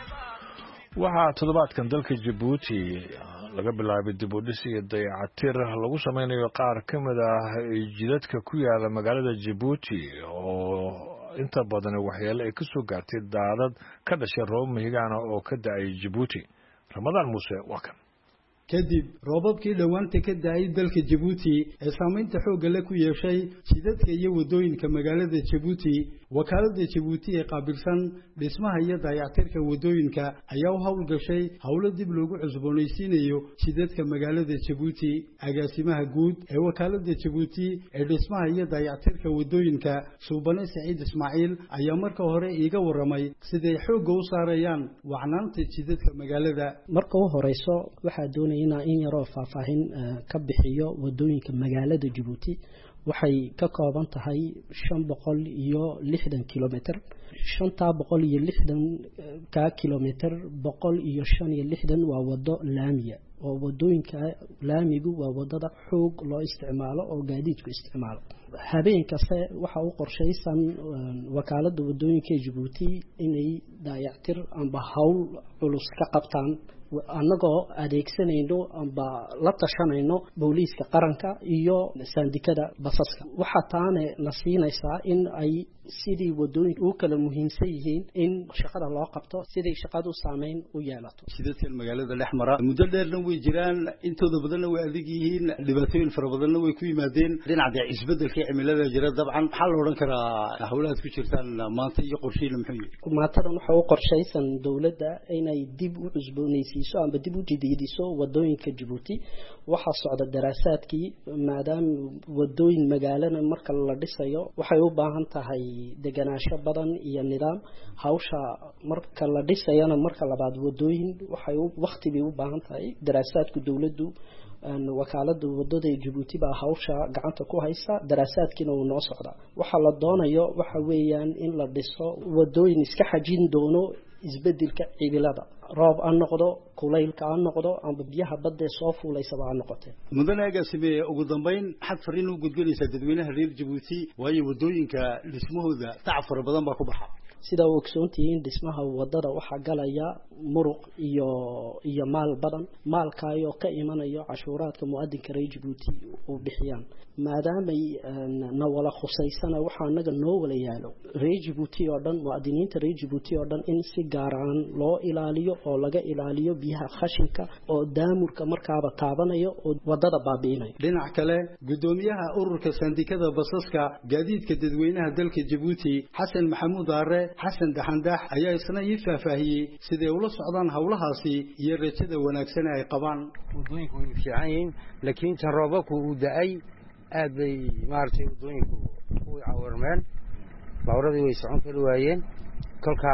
Speaker 1: waxaa toddobaadkan dalka Djibouti laga bilaabay dib u dhis iyo dayactir lagu sameynayo qaar ka mid ah jidadka ku yaala magaalada Djibouti oo inta badan waxyeello ay ka soo gaartay daadad ka dhashay roob mihigaana oo ka da'ay Djibouti Ramadaan Muuse waa kan
Speaker 8: kadib roobabkii dhawaanta ka daay dalka Djibouti ee saameynta xoog leh ku yeeshay jidadka iyo wadooyinka magaalada Djibouti wakaalada Djibouti ee qaabilsan dhismaha iyo dayactirka wadooyinka ayaa u hawl gashay hawlo dib loogu cusboonaysiinayo jidadka magaalada Djibouti agaasimaha guud ee wakaalada Djibouti ee dhismaha iyo dayactirka wadooyinka Suubane Saciid Ismaaciil ayaa marka hore iiga waramay siday xoog u saarayaan wacnaanta jidadka magaalada
Speaker 9: marka u horeyso waxa doonay ina in yaro faahfaahin ka bixiyo wadooyinka magaalada Djibouti waxay ka kooban tahay shan boqol iyo lixdan kilomitir shan boqol iyo lixdan ka kilomitir boqol iyo shan iyo lixdan waa wado laamiya oo wadooyinka laamigu waa wadada xoog loo isticmaalo oo gaadiidku isticmaalo habeen kasta waxa uu qorshaysan wakaalada wadooyinka Djibouti inay dayactir amba hawl culus ka qabtaan annagoo adeegsanayno amba la tashanayno booliiska qaranka iyo saandikada basaska waxa taane la siinaysaa in ay sidii wadooyinka u kala muhiimsan yihiin in shaqada loo qabto sidii shaqadu saameyn u yeelato
Speaker 8: jidadka magaalada dhexmara muddo dheerna way jiraan intooda badanna way adag yihiin dhibaatooyin fara badanna way ku yimaadeen dhinaca isbeddelka cimilada jira dabcan waxa la oran karaa hawlaad ku jirtaan maanta iyo qorsheyn muxuu yahay
Speaker 9: maantadan waxa uu qorshaysan dawladda inay dib u cusboonaysiiso amba dib u jadiidiso wadooyinka Djibouti waxa socda daraasaadkii maadaama wadooyin magaalada marka la dhisayo waxay u baahan tahay deganaansho badan iyo nidaam hawsha marka la dhisayana marka labaad wadooyin waxay waqti bay u baahan tahay daraasaadku dawladdu wakaalada wadada Djibouti baa hawsha gacanta ku haysa daraasaadkiina uu noo socda waxa la doonayo waxa weeyaan in la dhiso wadooyin iska xajin doono isbeddelka cimilada roob aan noqdo kulaylka aan noqdo amba biyaha badda soo fuulaysa baa noqotay
Speaker 8: mudanaga simee ugu dambeyn xad fariin u gudbinaysa dadweynaha reer Djibouti waayo wadooyinka dhismahooda tacab fara badan baa ku baxa
Speaker 9: sida uu ogsoontihiin dhismaha wadada waxa galaya muruq iyo iyo maal badan maalkaayo ka imanayo cashuuraadka muwaadinka reer Djibouti oo bixiyaan maadaama na wala khusaysana waxa anaga noo wala yaalo reer Djibouti oo dhan muwaadiniinta reer Djibouti oo dhan in si gaar ah loo ilaaliyo oo laga ilaaliyo biyaha khashinka oo daamurka markaaba taabanayo oo wadada baabiinayo
Speaker 8: dhinac kale gudoomiyaha ururka sandikada basaska gaadiidka dadweynaha dalka Djibouti Xasan Maxamuud Aare Xasan Daxandax ayaa isna ii faahfaahiyay sidee ula socdaan hawlahaasi iyo rajada wanaagsan ay qabaan
Speaker 10: wadooyinku way fiican laakiin taroobku uu daay aad bay maartay wadooyinku u caawirmeen bawradii way socon kari waayeen kolka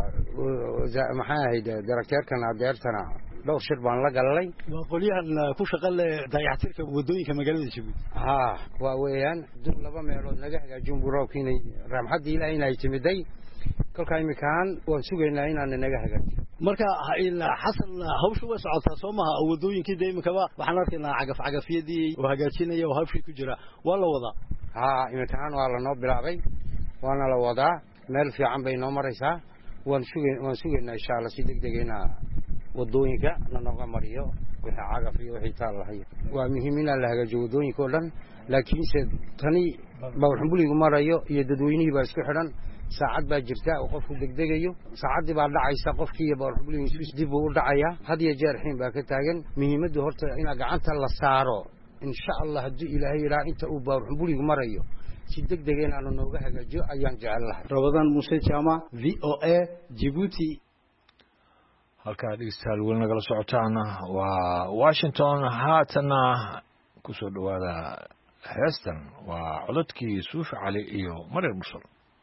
Speaker 10: maxaa ahayd directorkan adeertana dhowr shir baan la galay
Speaker 8: waa qoliyahan ku shaqale dayactirka wadooyinka magaalada Djibouti
Speaker 10: ha waa weeyaan dib laba meelood naga hagaajin buroobkiina raamxadii ilaa inay timiday kolka imikaan waan sugeynaa inaan naga hagaajiyo
Speaker 8: marka Xasan hawshu way socotaa Soomaha wadooyinkii deemakaba waxaan arkaynaa cagaf cagafyadii oo hagaajinaya oo hawshii ku jira waa la wadaa
Speaker 10: ha imikaan waa la noo bilaabay waana la wadaa meel fiican bay noo maraysaa waan sugeyn waan sugeynaa insha Allah si degdegayna wadooyinka lanoga mariyo wixii cagaf iyo wixii taal lahayd waa muhiim in la hagaajiyo wadooyinka oo dhan laakiin se tani bawrxumbuligu marayo iyo dadweynihii baa isku xidhan saacad baa jirta oo qofku degdegayo saacadii baa dhacaysa qofkii bawrxumbuligu dib u dhacaya had iyo jeer xiin baa ka taagan muhiimaddu horta in gacanta la saaro insha Allah haddii ilaahay ilaa inta uu bawrxumbuligu marayo si degdeg in aanu nooga hagaajiyo ayaan jecelahay
Speaker 8: Ramadan Muuse Jama V O A Djibouti
Speaker 1: halka dhigstaal weli nagala socotaana waa Washington haatana ku soo dhawaada heestan waa codadkii Suuf Cali iyo Maryam Mursal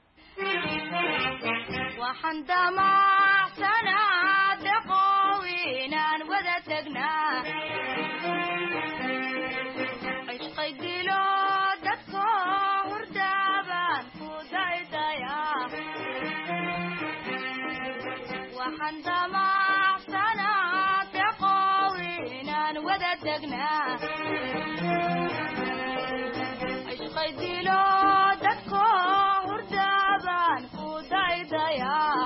Speaker 11: waxaan damacsanaa daqooyinaan wada tagnaa cishqay dilo dadko hurdaaban ku daydayaa waxaan damacsanaa daqooyinaan wada tagnaa cishqay dilo dadko hurdaaban ku daydayaa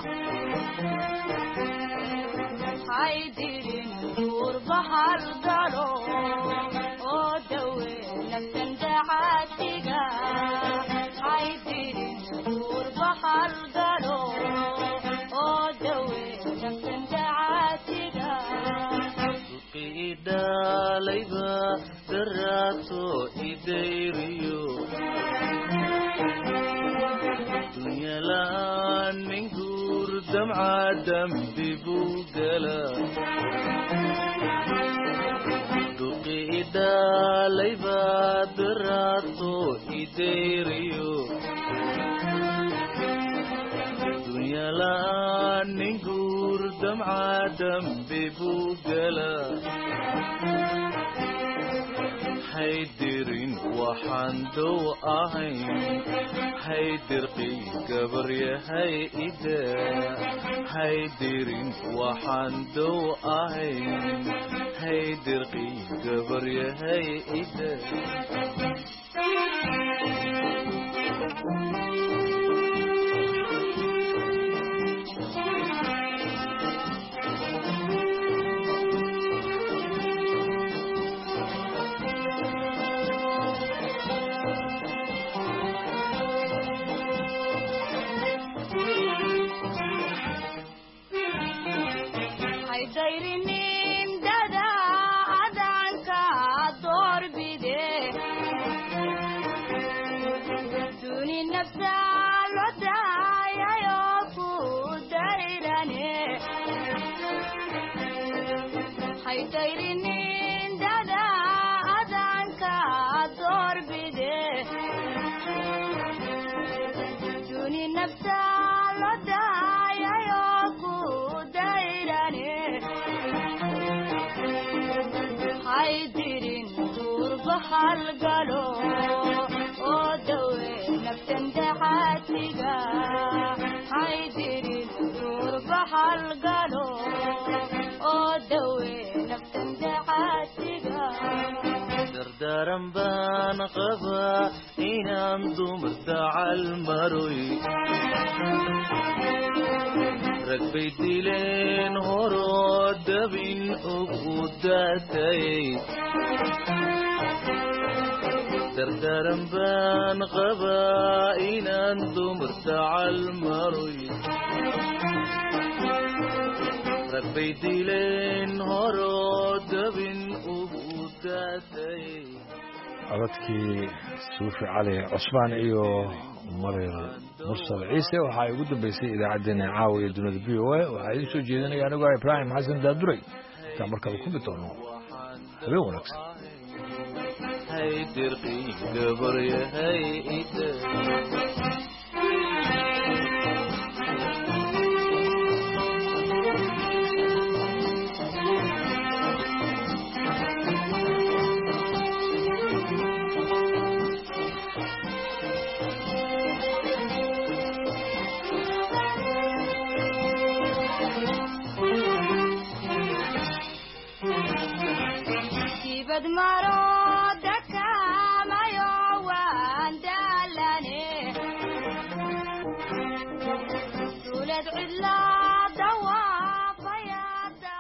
Speaker 11: haydirin duurbahal galo oo dawe naftan dacaatiga haydirin duurbahal galo oo dawe naftan dacaatiga
Speaker 12: duqiidaalayba daraato idayriyo dunyalaan min guur damca dambi buu galaa duqiidaalayba daraato idayriyo dunyalaan min guur damca dambi buu galaa haydirin waxaan dow ahayn haydirqi gabaryahay ida haydirin waxaan dow ahayn haydirqi gabaryahay ida
Speaker 11: dayrinin dada adanka doorbide duni nafsa lo daayayo ku dayrane hay dayrinin dada adanka doorbide duni nafsa lo daayayo ku dayrane haydirin duurbahal galo oo dawe naftan dacaatiga haydirin duurbahal galo oo dawe naftan dacaatiga
Speaker 12: dardaaran baan qabaa inaan dumarta calmaroy rag bay dileen horoo dabin ugu daatayay dardaaran baan qabaa inaan dumarta calmaroy rag bay dileen horoo dabin ugu daatayay
Speaker 1: codadkii Suufi Cali Cusmaan iyo Maryam Mursal Ciise waxa ay ugu dambeysay idaacaddeenna caawiya dunida B O A waxa ay soo jeedinaya anigu Ibrahim Xasan Daaduray inta markale ku bidoono habeen wanaagsan
Speaker 12: haydirqi gabaryahay ida
Speaker 11: maro